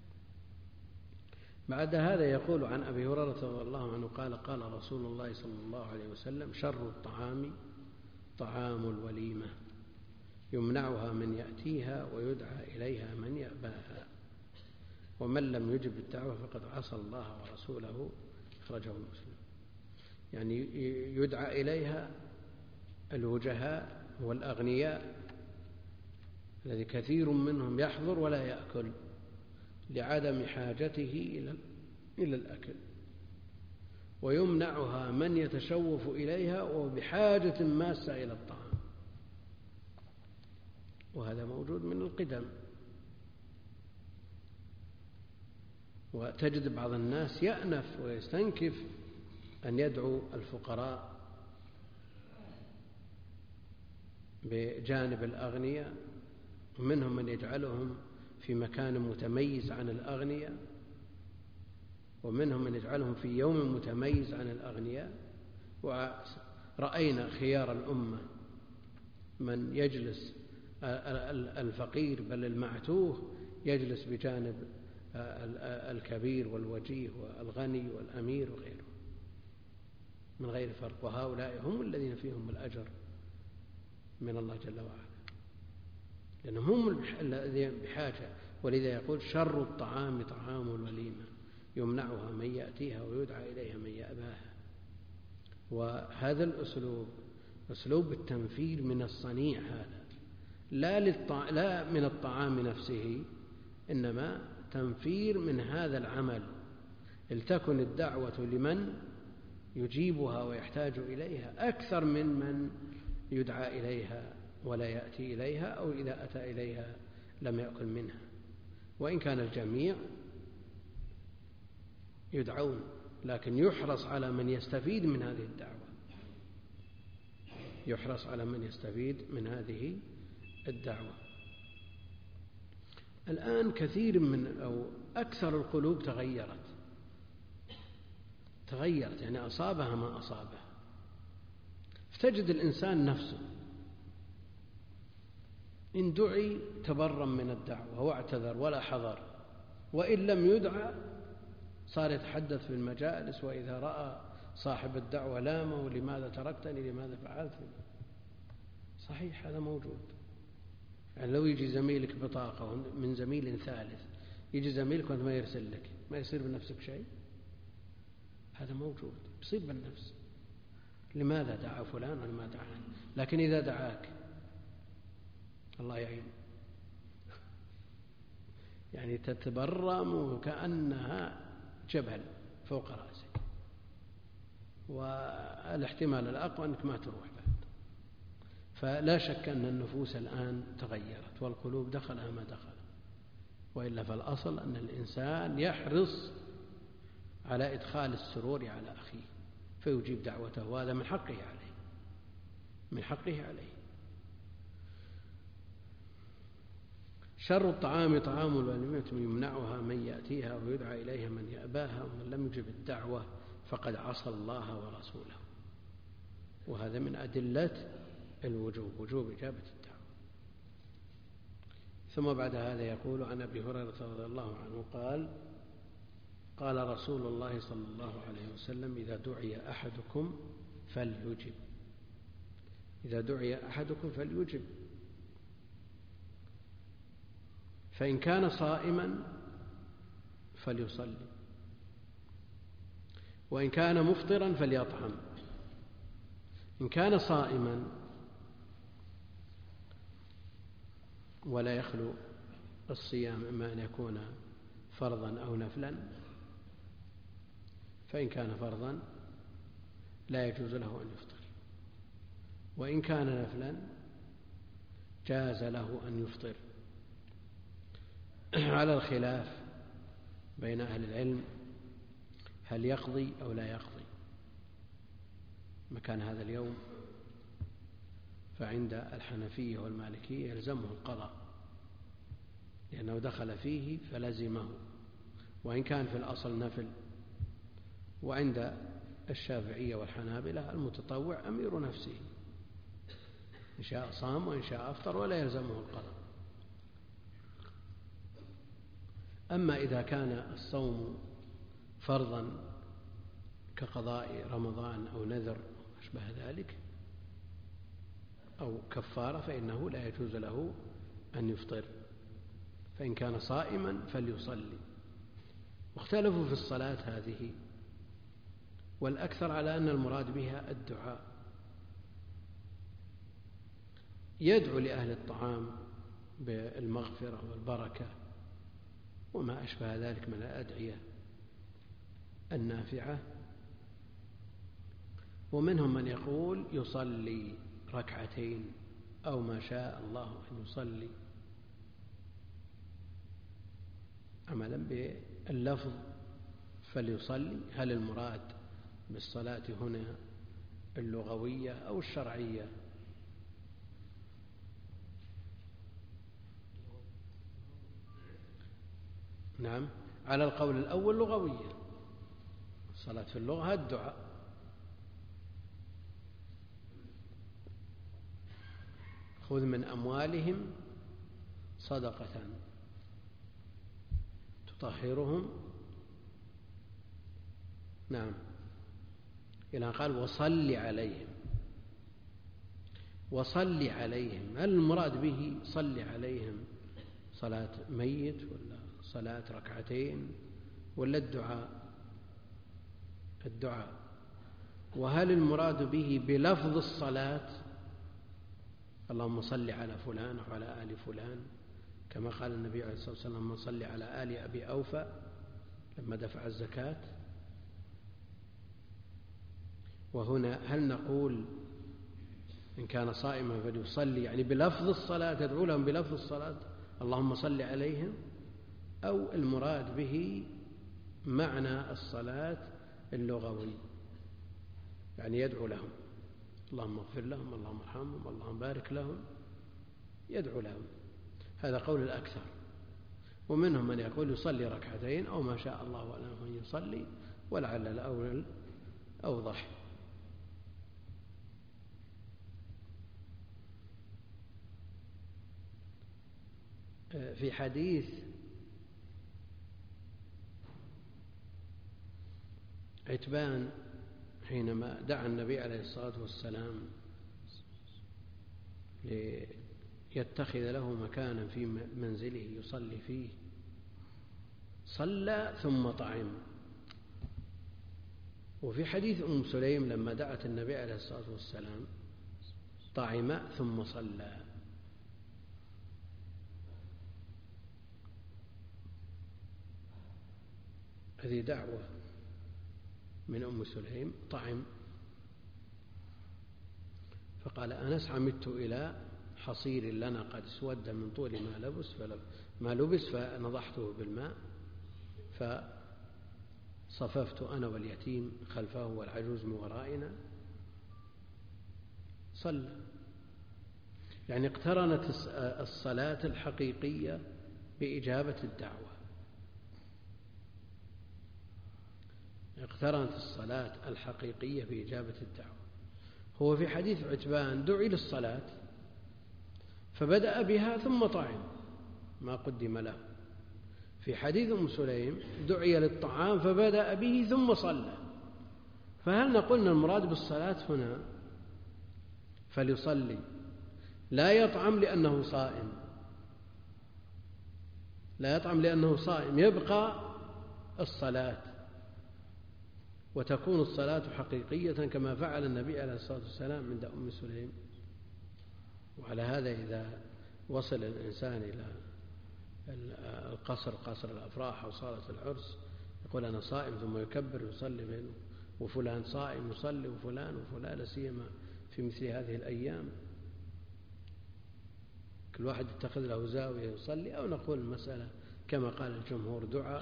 بعد هذا يقول عن أبي هريرة رضي الله عنه قال: قال رسول الله صلى الله عليه وسلم: شر الطعام طعام الوليمة، يمنعها من يأتيها ويدعى إليها من يأباها، ومن لم يجب الدعوة فقد عصى الله ورسوله. أخرجه مسلم. يعني يدعى إليها الوجهاء والأغنياء الذي كثير منهم يحضر ولا يأكل لعدم حاجته إلى الأكل، ويمنعها من يتشوف إليها وبحاجة ماسة إلى الطعام، وهذا موجود من القدم. وتجد بعض الناس يأنف ويستنكف أن يدعو الفقراء بجانب الأغنياء، ومنهم من يجعلهم في مكان متميز عن الأغنياء، ومنهم من يجعلهم في يوم متميز عن الأغنياء. ورأينا خيار الأمة من يجلس الفقير بل المعتوه يجلس بجانب الكبير والوجيه والغني والأمير وغيره من غير فرق، وهؤلاء هم الذين فيهم الأجر من الله جل وعلا، لأنهم هم الذين بحاجة. ولذا يقول: شر الطعام طعام الوليمة، يمنعها من يأتيها ويدعى إليها من يأباها. وهذا الأسلوب أسلوب التنفير من الصنيع، هذا لا من الطعام نفسه، إنما تنفير من هذا العمل. لتكن الدعوة لمن يجيبها ويحتاج إليها أكثر من يدعى إليها ولا يأتي إليها، أو إذا أتى إليها لم يأكل منها. وإن كان الجميع يدعون، لكن يحرص على من يستفيد من هذه الدعوة، يحرص على من يستفيد من هذه الدعوة. الآن كثير من أو أكثر القلوب تغيرت، يعني أصابها ما أصابها، فتجد الإنسان نفسه إن دعي تبرم من الدعوة واعتذر ولا حضر، وإن لم يدعى صار يتحدث في المجالس، وإذا رأى صاحب الدعوة لامه: لماذا تركتني، لماذا فعلت. صحيح هذا موجود. يعني لو يجي زميلك بطاقة من زميل ثالث، يجي زميلك وأنت ما يرسل لك، ما يصير بنفسك شيء؟ هذا موجود، يصير بالنفس. لماذا دعا فلان ولما دعاني؟ لكن إذا دعاك الله يعين، يعني تتبرم وكأنها جبل فوق رأسك، والاحتمال الأقوى أنك ما تروح بعد. فلا شك أن النفوس الآن تغيرت والقلوب دخلها ما دخل، وإلا فالأصل أن الإنسان يحرص على إدخال السرور على أخيه فيجيب دعوته، وهذا من حقه عليه. شر الطعام طعام الوليمة يمنعها من يأتيها ويدعى إليها من يأباها، ومن لم يجب الدعوة فقد عصى الله ورسوله. وهذا من أدلة الوجوب، وجوب إجابة الدعوة. ثم بعد هذا يقول: عن أبي هريرة رضي الله عنه قال: قال رسول الله صلى الله عليه وسلم: إذا دعي أحدكم فليجب، فإن كان صائما فليصلي، وإن كان مفطرا فليطعم. إن كان صائما ولا يخلو الصيام إما أن يكون فرضا أو نفلا، فإن كان فرضا لا يجوز له أن يفطر، وإن كان نفلا جاز له أن يفطر، على الخلاف بين أهل العلم هل يقضي أو لا يقضي مكان هذا اليوم. فعند الحنفية والمالكية يلزمه القضاء لأنه دخل فيه فلزمه، وإن كان في الأصل نفل. وعند الشافعية والحنابلة المتطوع أمير نفسه، إن شاء صام وإن شاء أفطر ولا يلزمه القضاء. أما إذا كان الصوم فرضا كقضاء رمضان أو نذر أشبه ذلك أو كفارة، فإنه لا يجوز له أن يفطر. فإن كان صائما فليصلي. واختلفوا في الصلاة هذه، والأكثر على أن المراد بها الدعاء، يدعو لأهل الطعام بالمغفرة والبركة وما أشبه ذلك من الأدعية النافعة. ومنهم من يقول يصلي ركعتين أو ما شاء الله أن يصلي، عملا باللفظ فليصلي. هل المراد بالصلاة هنا اللغوية أو الشرعية؟ نعم، على القول الأول لغوية. الصلاة في اللغة الدعاء، خذ من أموالهم صدقة تطهرهم. نعم، إلى قال وصل عليهم. هل المراد به صل عليهم صلاة ميت ولا صلاة ركعتين ولا الدعاء؟ وهل المراد به بلفظ الصلاة اللهم صل على فلان وعلى آل فلان، كما قال النبي عليه الصلاة والسلام: من صل على آل أبي أوفى لما دفع الزكاة؟ وهنا هل نقول إن كان صائما فليصلي يعني بلفظ الصلاة، يدعو لهم بلفظ الصلاة اللهم صل عليهم، أو المراد به معنى الصلاة اللغوي، يعني يدعو لهم اللهم اغفر لهم، اللهم ارحمهم، اللهم بارك لهم، يدعو لهم. هذا قول الأكثر. ومنهم من يقول يصلي ركعتين أو ما شاء الله له أن يصلي، ولعل الأول أوضح. في حديث عتبان حينما دعا النبي عليه الصلاة والسلام ليتخذ له مكانا في منزله يصلي فيه، صلى ثم طعم. وفي حديث أم سليم لما دعت النبي عليه الصلاة والسلام طعم ثم صلى. هذه دعوة من أم سليم، طعم. فقال أنس عمدت إلى حصير لنا قد اسود من طول ما لبس فنضحته بالماء، فصففت أنا واليتيم خلفه والعجوز من ورائنا، صلى. يعني اقترنت الصلاة الحقيقية بإجابة الدعوة، اقترنت الصلاة الحقيقية بإجابة الدعوة. هو في حديث عتبان دعي للصلاة فبدأ بها ثم طعم ما قدم له. في حديث أم سليم دعي للطعام فبدأ به ثم صلى. فهل نقول أن المراد بالصلاة هنا فليصلي لا يطعم لأنه صائم، لا يطعم لأنه صائم، يبقى الصلاة وتكون الصلاة حقيقية كما فعل النبي عليه الصلاة والسلام عند أم سليم. وعلى هذا إذا وصل الإنسان إلى قصر الأفراح أو صالة العرس يقول أنا صائم ثم يكبر ويصلي بينه وفلان صائم يصلي وفلان وفلان، لا سيما في مثل هذه الأيام كل واحد يتخذ له زاوية يصلي. أو نقول المسألة كما قال الجمهور دعاء،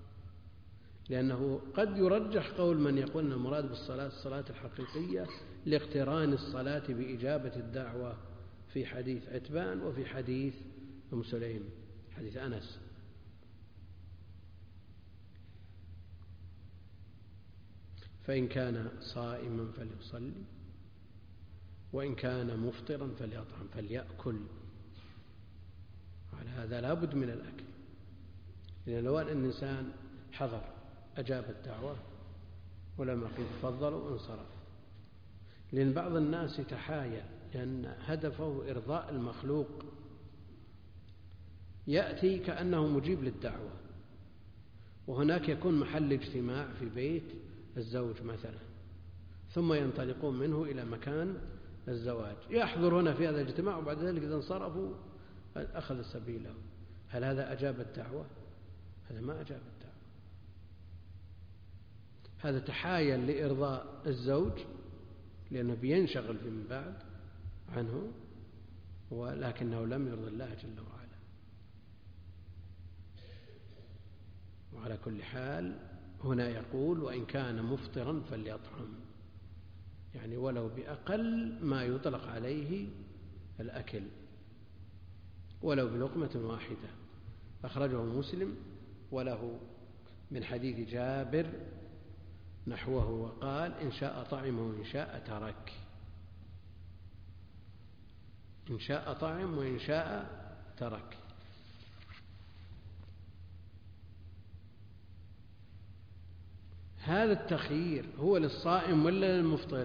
لأنه قد يرجح قول من يقول أن المراد بالصلاة الصلاة الحقيقية لاقتران الصلاة بإجابة الدعوة في حديث عتبان وفي حديث أم سليم حديث أنس. فإن كان صائما فليصلي، وإن كان مفطرا فليطعم فليأكل. على هذا لا بد من الأكل، لأن لو أن الإنسان حضر أجاب الدعوة ولم يقل تفضلوا انصرف. لأن بعض الناس يتحايل لأن هدفه إرضاء المخلوق، يأتي كأنه مجيب للدعوة، وهناك يكون محل اجتماع في بيت الزوج مثلا، ثم ينطلقون منه إلى مكان الزواج، يحضر هنا في هذا الاجتماع وبعد ذلك إذا انصرفوا أخذ سبيله. هل هذا أجاب الدعوة؟ هذا ما أجاب الدعوة، هذا تحايل لإرضاء الزوج لأنه بينشغل فيما بعد عنه، ولكنه لم يرضي الله جل وعلا. وعلى كل حال هنا يقول وإن كان مفطرا فليطعم، يعني ولو بأقل ما يطلق عليه الأكل، ولو بلقمة واحدة. أخرجه مسلم وله من حديث جابر نحوه وقال إن شاء طعم وإن شاء ترك، إن شاء طعم وإن شاء ترك. هذا التخيير هو للصائم ولا للمفطر؟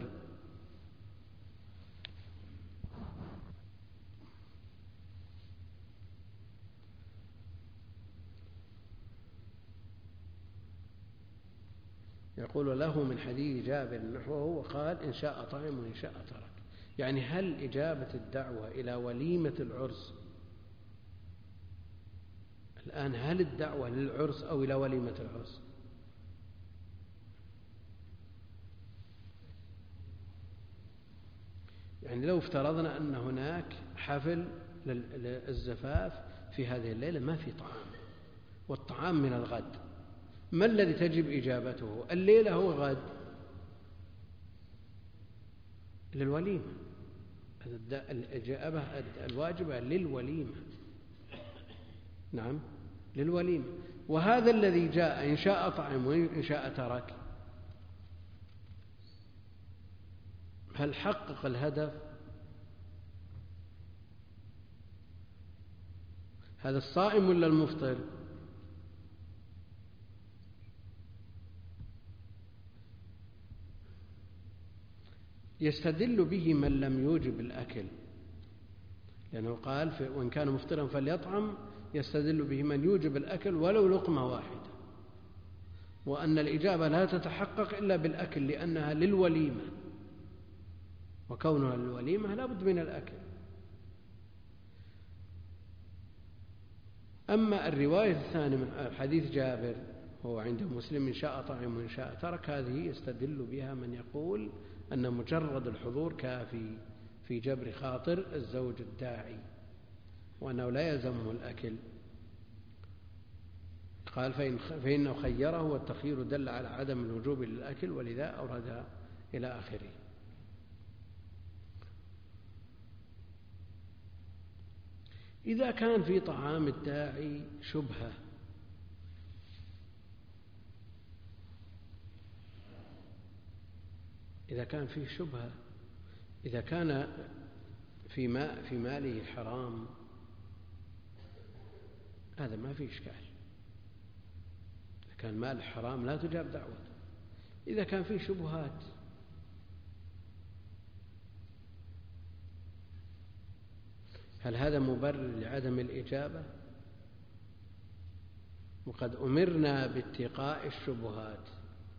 يقول له من حديث جابر نحوه وقال إن شاء طعم وإن شاء ترك، يعني هل إجابة الدعوة إلى وليمة العرس الآن هل الدعوة للعرس أو إلى وليمة العرس؟ يعني لو افترضنا أن هناك حفل للزفاف في هذه الليلة ما في طعام، والطعام من الغد، ما الذي تجب إجابته؟ الليلة هو غد للوليمة، الإجابة الواجبة للوليمة، نعم للوليمة. وهذا الذي جاء إن شاء طعم وإن شاء ترك، هل حقق الهدف؟ هذا الصائم ولا المفطر؟ يستدل به من لم يوجب الأكل، لأنه قال وإن كان مفطرا فليطعم، يستدل به من يوجب الأكل ولو لقمة واحدة، وأن الإجابة لا تتحقق إلا بالأكل لأنها للوليمة، وكونها للوليمة لا بد من الأكل. أما الرواية الثانية من حديث جابر هو عند مسلم إن شاء طعم وإن شاء ترك، هذه يستدل بها من يقول أن مجرد الحضور كافي في جبر خاطر الزوج الداعي، وأنه لا يلزمه الأكل. قال فإنه خيره، والتخيير دل على عدم الوجوب للأكل، ولذا أوردها إلى آخره. إذا كان في طعام الداعي شبهة، إذا كان فيه شبهة، إذا كان في ماله حرام، هذا ما فيه إشكال. إذا كان مال حرام لا تجاب دعوته. إذا كان فيه شبهات، هل هذا مبرر لعدم الإجابة؟ وقد أمرنا باتقاء الشبهات،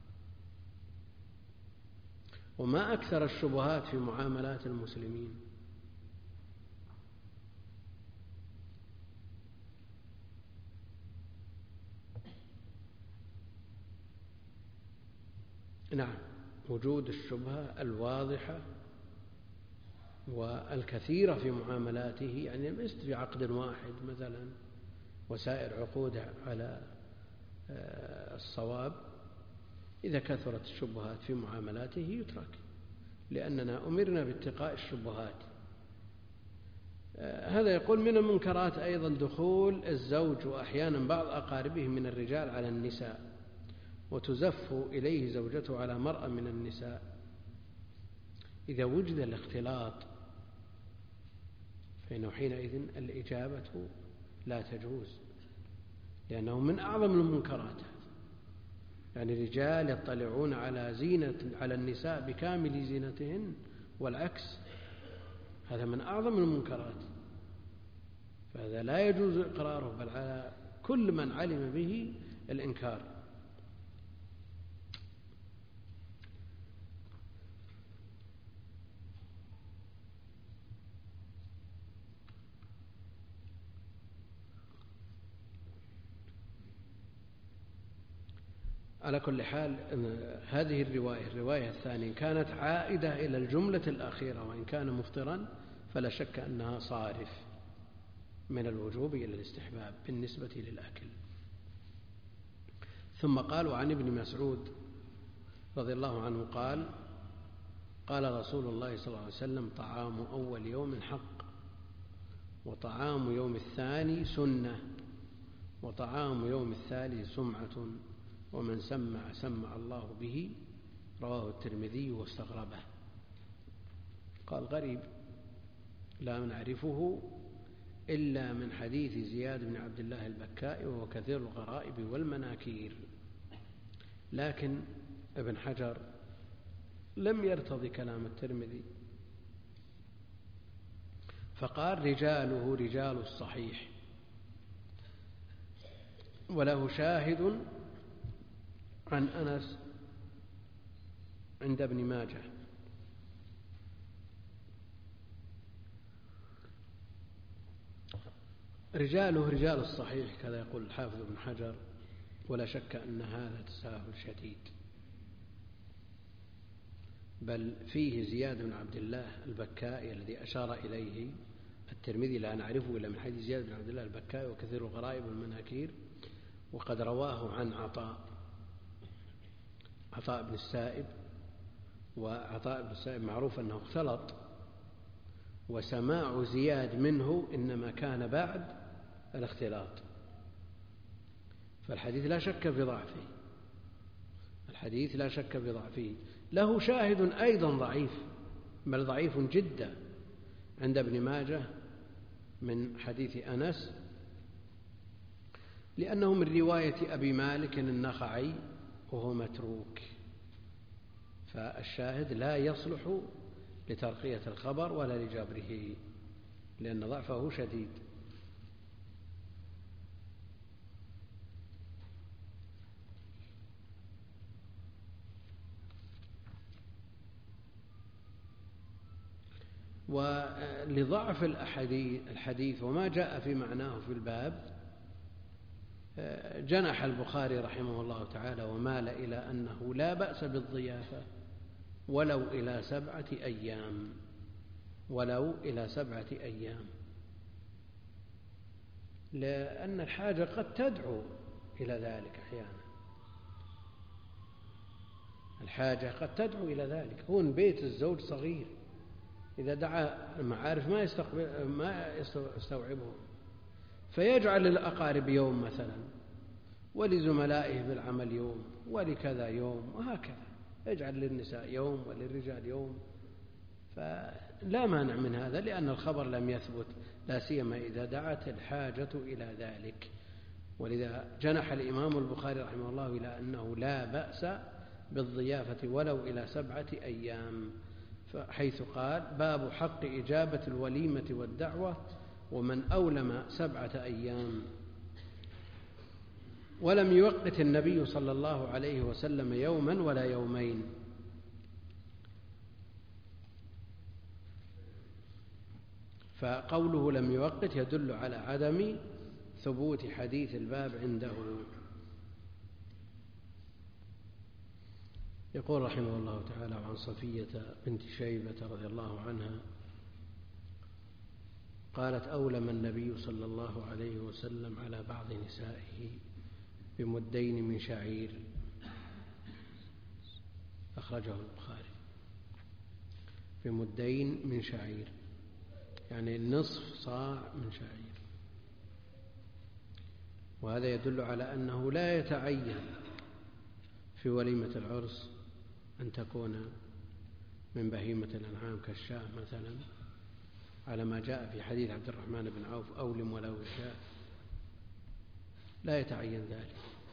وما أكثر الشبهات في معاملات المسلمين. نعم، وجود الشبهة الواضحة والكثيرة في معاملاته، يعني ليست في عقد واحد مثلا وسائر عقود على الصواب. إذا كثرت الشبهات في معاملاته يترك، لأننا أمرنا باتقاء الشبهات. هذا يقول من المنكرات أيضا دخول الزوج وأحيانا بعض أقاربه من الرجال على النساء، وتزف إليه زوجته على مرأة من النساء. إذا وجد الاختلاط فإنه حينئذ الإجابة لا تجوز، لأنه من أعظم المنكرات. يعني رجال يطلعون على النساء بكامل زينتهن والعكس، هذا من أعظم المنكرات، فهذا لا يجوز إقراره، بل على كل من علم به الإنكار. على كل حال هذه الرواية الثانية كانت عائدة إلى الجملة الأخيرة، وإن كان مفطرا فلا شك أنها صارف من الوجوب إلى الاستحباب بالنسبة للأكل. ثم قال وعن ابن مسعود رضي الله عنه قال قال رسول الله صلى الله عليه وسلم طعام أول يوم حق، وطعام يوم الثاني سنة، وطعام يوم الثالث سمعة، ومن سمع الله به. رواه الترمذي واستغربه. قال غريب لا نعرفه إلا من حديث زياد بن عبد الله البكائي، وهو كثير الغرائب والمناكير. لكن ابن حجر لم يرتضي كلام الترمذي، فقال رجاله رجال الصحيح، وله شاهد عن أنس عند ابن ماجه. رجاله رجال الصحيح كذا يقول الحافظ ابن حجر، ولا شك أن هذا تساهل شديد، بل فيه زياد بن عبد الله البكائي الذي أشار إليه الترمذي لا نعرفه إلا من حديث زياد بن عبد الله البكائي وكثير الغرائب والمناكير، وقد رواه عن عطاء بن السائب، وعطاء بن السائب معروف أنه اختلط، وسماع زياد منه إنما كان بعد الاختلاط، فالحديث لا شك في ضعفه، له شاهد أيضا ضعيف، بل ضعيف جدا، عند ابن ماجه من حديث أنس، لأنه من رواية أبي مالك النخعي وهو متروك، فالشاهد لا يصلح لترقية الخبر ولا لجبره لأن ضعفه شديد. ولضعف الحديث وما جاء في معناه في الباب جنح البخاري رحمه الله تعالى ومال إلى أنه لا بأس بالضيافة ولو إلى 7 أيام، لأن الحاجة قد تدعو إلى ذلك أحيانا، هون بيت الزوج صغير، إذا دعا المعارف ما يستوعبه، فيجعل للأقارب يوم مثلا، ولزملائه بالعمل يوم، ولكذا يوم، وهكذا يجعل للنساء يوم وللرجال يوم، فلا مانع من هذا لأن الخبر لم يثبت، لا سيما إذا دعت الحاجة إلى ذلك. ولذا جنح الإمام البخاري رحمه الله إلى أنه لا بأس بالضيافة ولو إلى 7 أيام، حيث قال: باب حق إجابة الوليمة والدعوة ومن أولم 7 أيام. ولم يوقت النبي صلى الله عليه وسلم يوما ولا يومين. فقوله لم يوقت يدل على عدم ثبوت حديث الباب عنده. يقول رحمه الله تعالى: عن صفية بنت شيبة رضي الله عنها قالت: أولم النبي صلى الله عليه وسلم على بعض نسائه بمدين من شعير، أخرجه البخاري. بمدين من شعير يعني نصف صاع من شعير، وهذا يدل على أنه لا يتعين في وليمة العرس أن تكون من بهيمة الأنعام كالشاة مثلا، على ما جاء في حديث عبد الرحمن بن عوف: أولم ولو شاء، لا يتعين ذلك.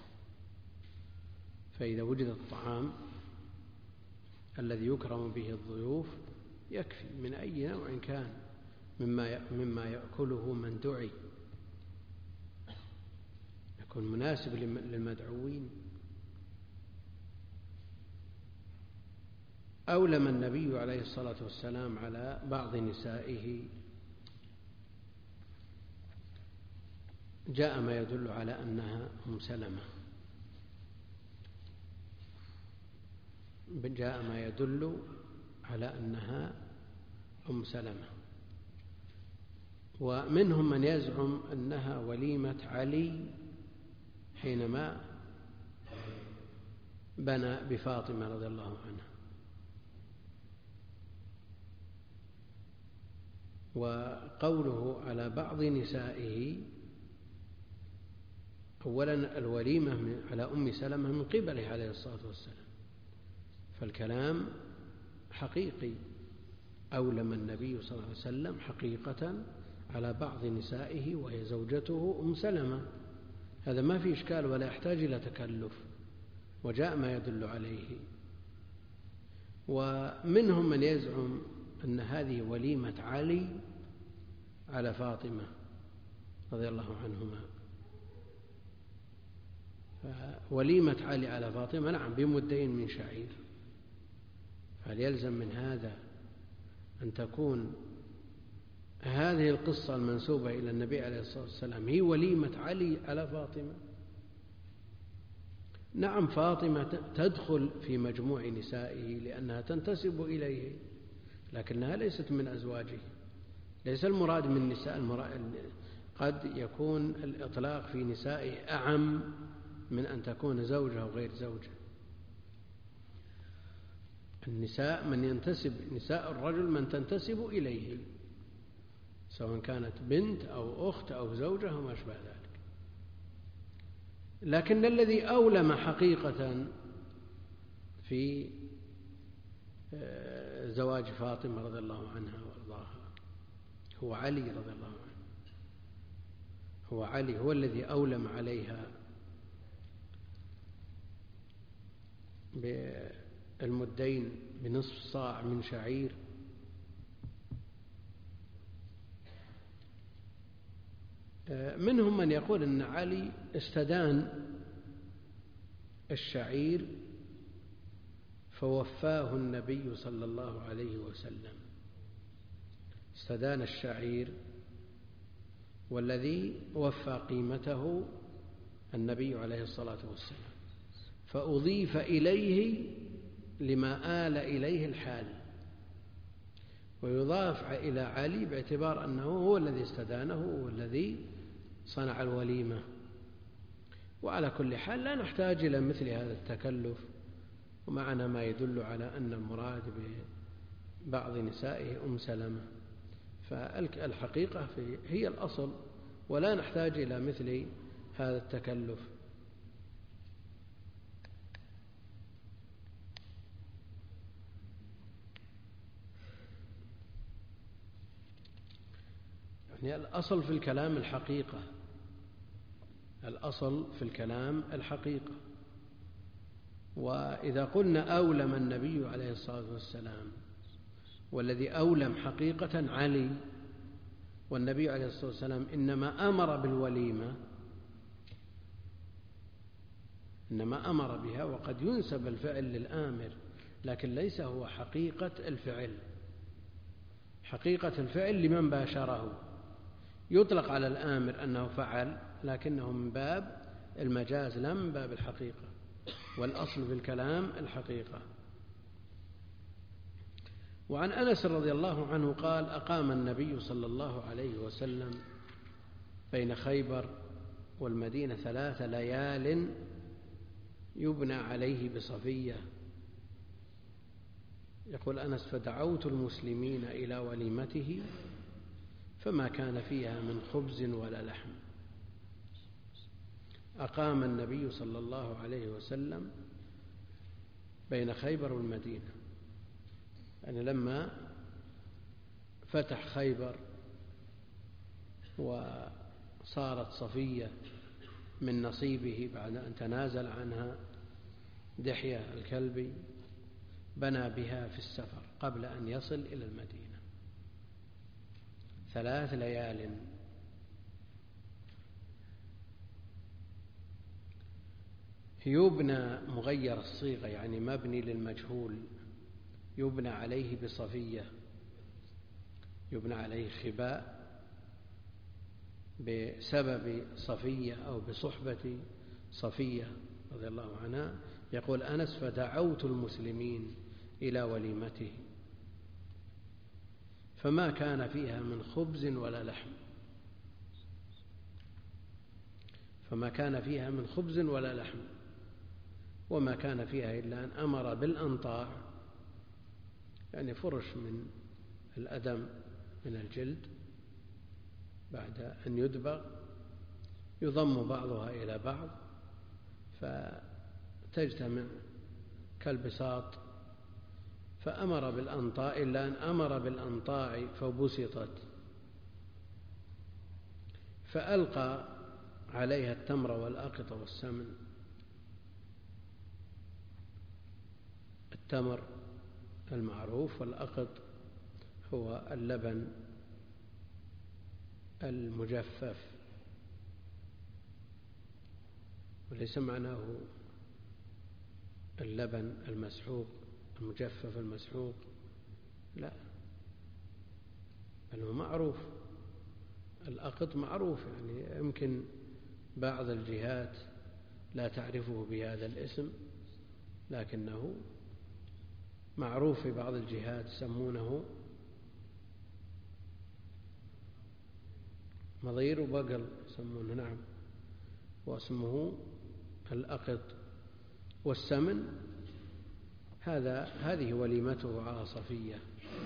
فإذا وجد الطعام الذي يكرم به الضيوف يكفي من أي نوع كان مما يأكله من دعي، يكون مناسب للمدعوين. أولم النبي عليه الصلاة والسلام على بعض نسائه، جاء ما يدل على أنها أم سلمة، جاء ما يدل على أنها أم سلمة. ومنهم من يزعم أنها وليمة علي حينما بنى بفاطمة رضي الله عنها. وقوله على بعض نسائه، أولا الوليمة على أم سلمة من قبله عليه الصلاة والسلام، فالكلام حقيقي، أولم النبي صلى الله عليه وسلم حقيقة على بعض نسائه وهي زوجته أم سلمة، هذا ما في إشكال ولا يحتاج إلى تكلف، وجاء ما يدل عليه. ومنهم من يزعم أن هذه وليمة علي على فاطمة رضي الله عنهما. وليمة علي على فاطمة نعم بمدين من شعير، فهل يلزم من هذا أن تكون هذه القصة المنسوبة إلى النبي عليه الصلاة والسلام هي وليمة علي على فاطمة؟ نعم فاطمة تدخل في مجموع نسائه لأنها تنتسب إليه، لكنها ليست من أزواجه. ليس المراد من نساء، قد يكون الإطلاق في نسائه أعم من أن تكون زوجة أو غير زوجة. النساء نساء الرجل من تنتسب إليه، سواء كانت بنت أو أخت أو زوجة وما أشبه ذلك. لكن الذي أولم حقيقة في زواج فاطمة رضي الله عنها وارضاها هو علي رضي الله عنه. هو علي، هو الذي أولم عليها بالمدين بنصف صاع من شعير. منهم من يقول أن علي استدان الشعير فوفاه النبي صلى الله عليه وسلم. استدان الشعير والذي وفى قيمته النبي عليه الصلاة والسلام، فأضيف إليه لما آل إليه الحال، ويضاف إلى علي باعتبار أنه هو الذي استدانه والذي صنع الوليمة. وعلى كل حال لا نحتاج إلى مثل هذا التكلف، ومعنا ما يدل على أن المراد ببعض نسائه أم سلمة، فالحقيقة هي الأصل، ولا نحتاج إلى مثل هذا التكلف. يعني الأصل في الكلام الحقيقة، الأصل في الكلام الحقيقة. وإذا قلنا أولم النبي عليه الصلاة والسلام، والذي أولم حقيقة علي، والنبي عليه الصلاة والسلام إنما أمر بالوليمة، إنما أمر بها، وقد ينسب الفعل للآمر لكن ليس هو حقيقة الفعل. حقيقة الفعل لمن باشره، يطلق على الآمر أنه فعل لكنه من باب المجاز لا من باب الحقيقة، والأصل في الكلام الحقيقة. وعن أنس رضي الله عنه قال: أقام النبي صلى الله عليه وسلم بين خيبر والمدينة 3 ليال يبنى عليه بصفية. يقول أنس: فدعوت المسلمين إلى وليمته فما كان فيها من خبز ولا لحم. أقام النبي صلى الله عليه وسلم بين خيبر والمدينة، يعني لما فتح خيبر وصارت صفية من نصيبه بعد أن تنازل عنها دحية الكلبي، بنى بها في السفر قبل أن يصل إلى المدينة 3 ليال. يبنى مغير الصيغة، يعني مبني للمجهول، يبنى عليه بصفية، يبنى عليه خباء بسبب صفية أو بصحبة صفية رضي الله عنها. يقول أنس: فدعوت المسلمين إلى وليمته فما كان فيها من خبز ولا لحم، فما كان فيها من خبز ولا لحم، وما كان فيها إلا أن أمر بالأنطاع، يعني فرش من الأدم من الجلد بعد أن يدبغ يضم بعضها إلى بعض فتجتمع كالبساط، فأمر بالأنطاع إلا أن أمر بالأنطاع فبسطت، فألقى عليها التمر والأقط والسمن. التمر المعروف، والأقط هو اللبن المجفف، وليس معناه اللبن المسحوق المجفف المسحوق، لا، بل هو معروف. الأقط معروف، يعني يمكن بعض الجهات لا تعرفه بهذا الاسم، لكنه معروف في بعض الجهات يسمونه مضير وبقل يسمونه، نعم، واسمه الأقط. والسمن هذه وليمته على صفية.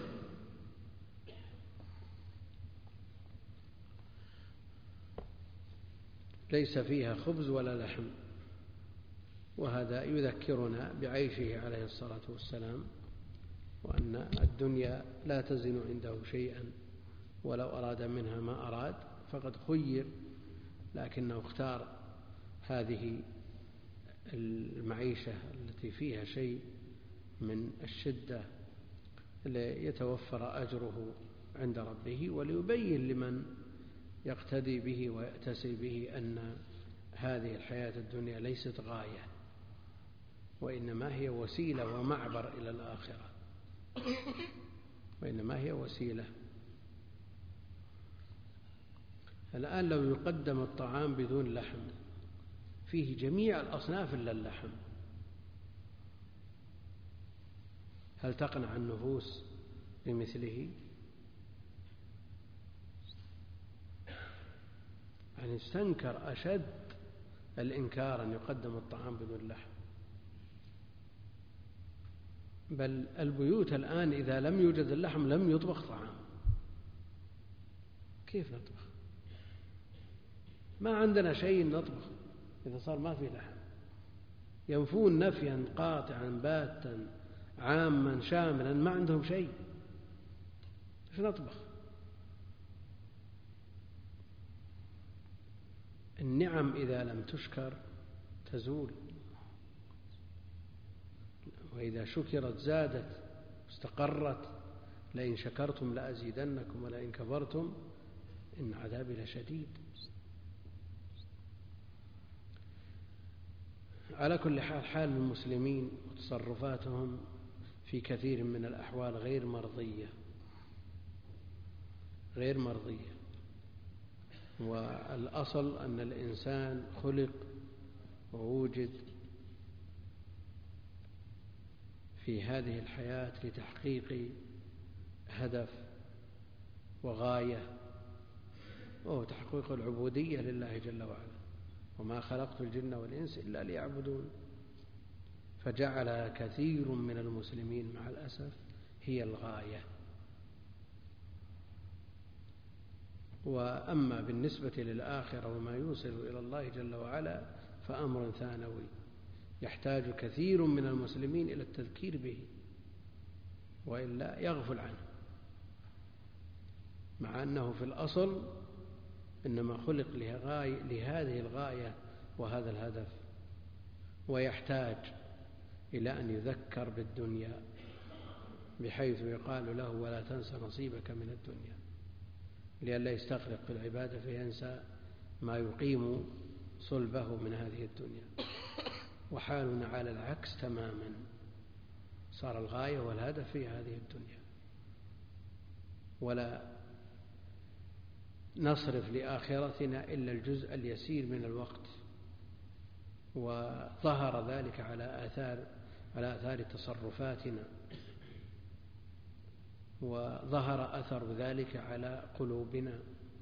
ليس فيها خبز ولا لحم، وهذا يذكرنا بعيشه عليه الصلاة والسلام، وأن الدنيا لا تزن عنده شيئا، ولو أراد منها ما أراد فقد خير، لكنه اختار هذه المعيشة التي فيها شيء من الشدة ليتوفر أجره عند ربه، وليبين لمن يقتدي به ويأتسي به أن هذه الحياة الدنيا ليست غاية، وإنما هي وسيلة ومعبر إلى الآخرة، وإنما هي وسيلة. الآن لو يقدم الطعام بدون لحم فيه جميع الأصناف إلا اللحم، هل تقنع النفوس بمثله؟ يعني استنكر أشد الإنكار أن يقدم الطعام بدون لحم. بل البيوت الآن إذا لم يوجد اللحم لم يطبخ طعام. كيف نطبخ؟ ما عندنا شيء نطبخ إذا صار ما في لحم. ينفون نفيا قاطعا باتا عاما شاملا، ما عندهم شيء، كيف نطبخ؟ النعم إذا لم تشكر تزول، وإذا شكرت زادت استقرت. لئن شكرتم لأزيدنكم ولئن كفرتم إن عذابي لشديد. على كل حال، حال المسلمين وتصرفاتهم في كثير من الأحوال غير مرضية. والأصل أن الإنسان خلق ووجد في هذه الحياة لتحقيق هدف وغاية، وهو تحقيق العبودية لله جل وعلا. وما خلقت الجن والإنس إلا ليعبدون. فجعل كثير من المسلمين مع الأسف هي الغاية. وأما بالنسبة للآخرة وما يوصل إلى الله جل وعلا فأمر ثانوي يحتاج كثير من المسلمين إلى التذكير به، وإلا يغفل عنه، مع أنه في الأصل إنما خلق لهذه الغاية وهذا الهدف، ويحتاج إلى أن يذكر بالدنيا، بحيث يقال له ولا تنس نصيبك من الدنيا، لئلا يستغرق في العبادة فينسى ما يقيم صلبه من هذه الدنيا. وحالنا على العكس تماما، صار الغاية والهدف في هذه الدنيا، ولا نصرف لآخرتنا إلا الجزء اليسير من الوقت. وظهر ذلك على آثار تصرفاتنا، وظهر أثر ذلك على قلوبنا،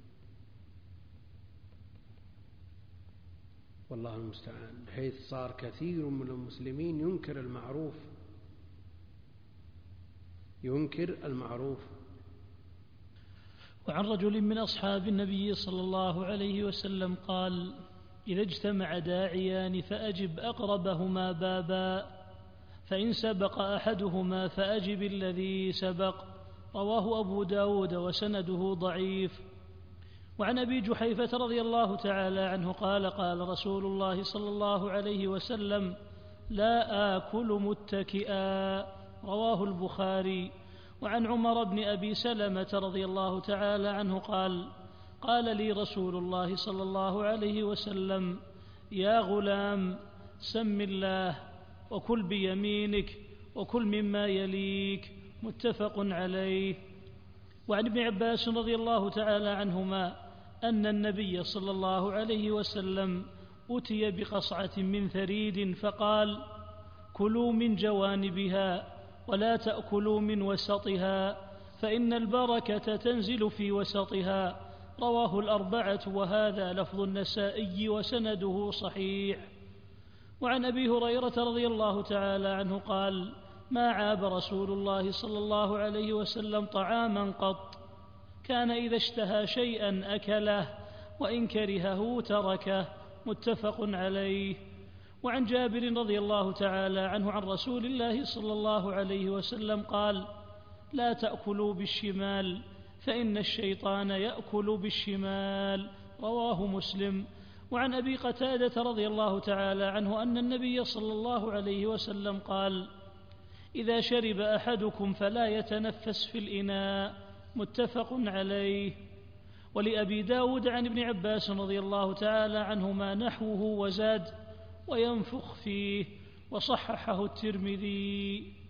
والله المستعان، بحيث صار كثير من المسلمين ينكر المعروف. وعن رجل من أصحاب النبي صلى الله عليه وسلم قال: إذا اجتمع داعيان فأجب أقربهما بابا، فإن سبق أحدهما فأجب الذي سبق. رواه أبو داود وسنده ضعيف. وعن أبي جحيفة رضي الله تعالى عنه قال: قال رسول الله صلى الله عليه وسلم: لا آكل متكئا. رواه البخاري. وعن عمر بن أبي سلمة رضي الله تعالى عنه قال: قال لي رسول الله صلى الله عليه وسلم: يا غلام، سم الله وكل بيمينك وكل مما يليك. متفق عليه. وعن ابن عباس رضي الله تعالى عنهما أن النبي صلى الله عليه وسلم أتي بقصعة من ثريد فقال: كلوا من جوانبها ولا تأكلوا من وسطها فإن البركة تنزل في وسطها. رواه الأربعة وهذا لفظ النسائي وسنده صحيح. وعن أبي هريرة رضي الله تعالى عنه قال: ما عاب رسول الله صلى الله عليه وسلم طعاما قط، كان إذا اشتهى شيئا أكله وإن كرهه تركه. متفق عليه. وعن جابر رضي الله تعالى عنه عن رسول الله صلى الله عليه وسلم قال: لا تأكلوا بالشمال فإن الشيطان يأكل بالشمال. رواه مسلم. وعن أبي قتادة رضي الله تعالى عنه أن النبي صلى الله عليه وسلم قال: إذا شرب أحدكم فلا يتنفس في الإناء. متفق عليه. ولأبي داود عن ابن عباس رضي الله تعالى عنهما نحوه وزاد: وينفخ فيه. وصححه الترمذي.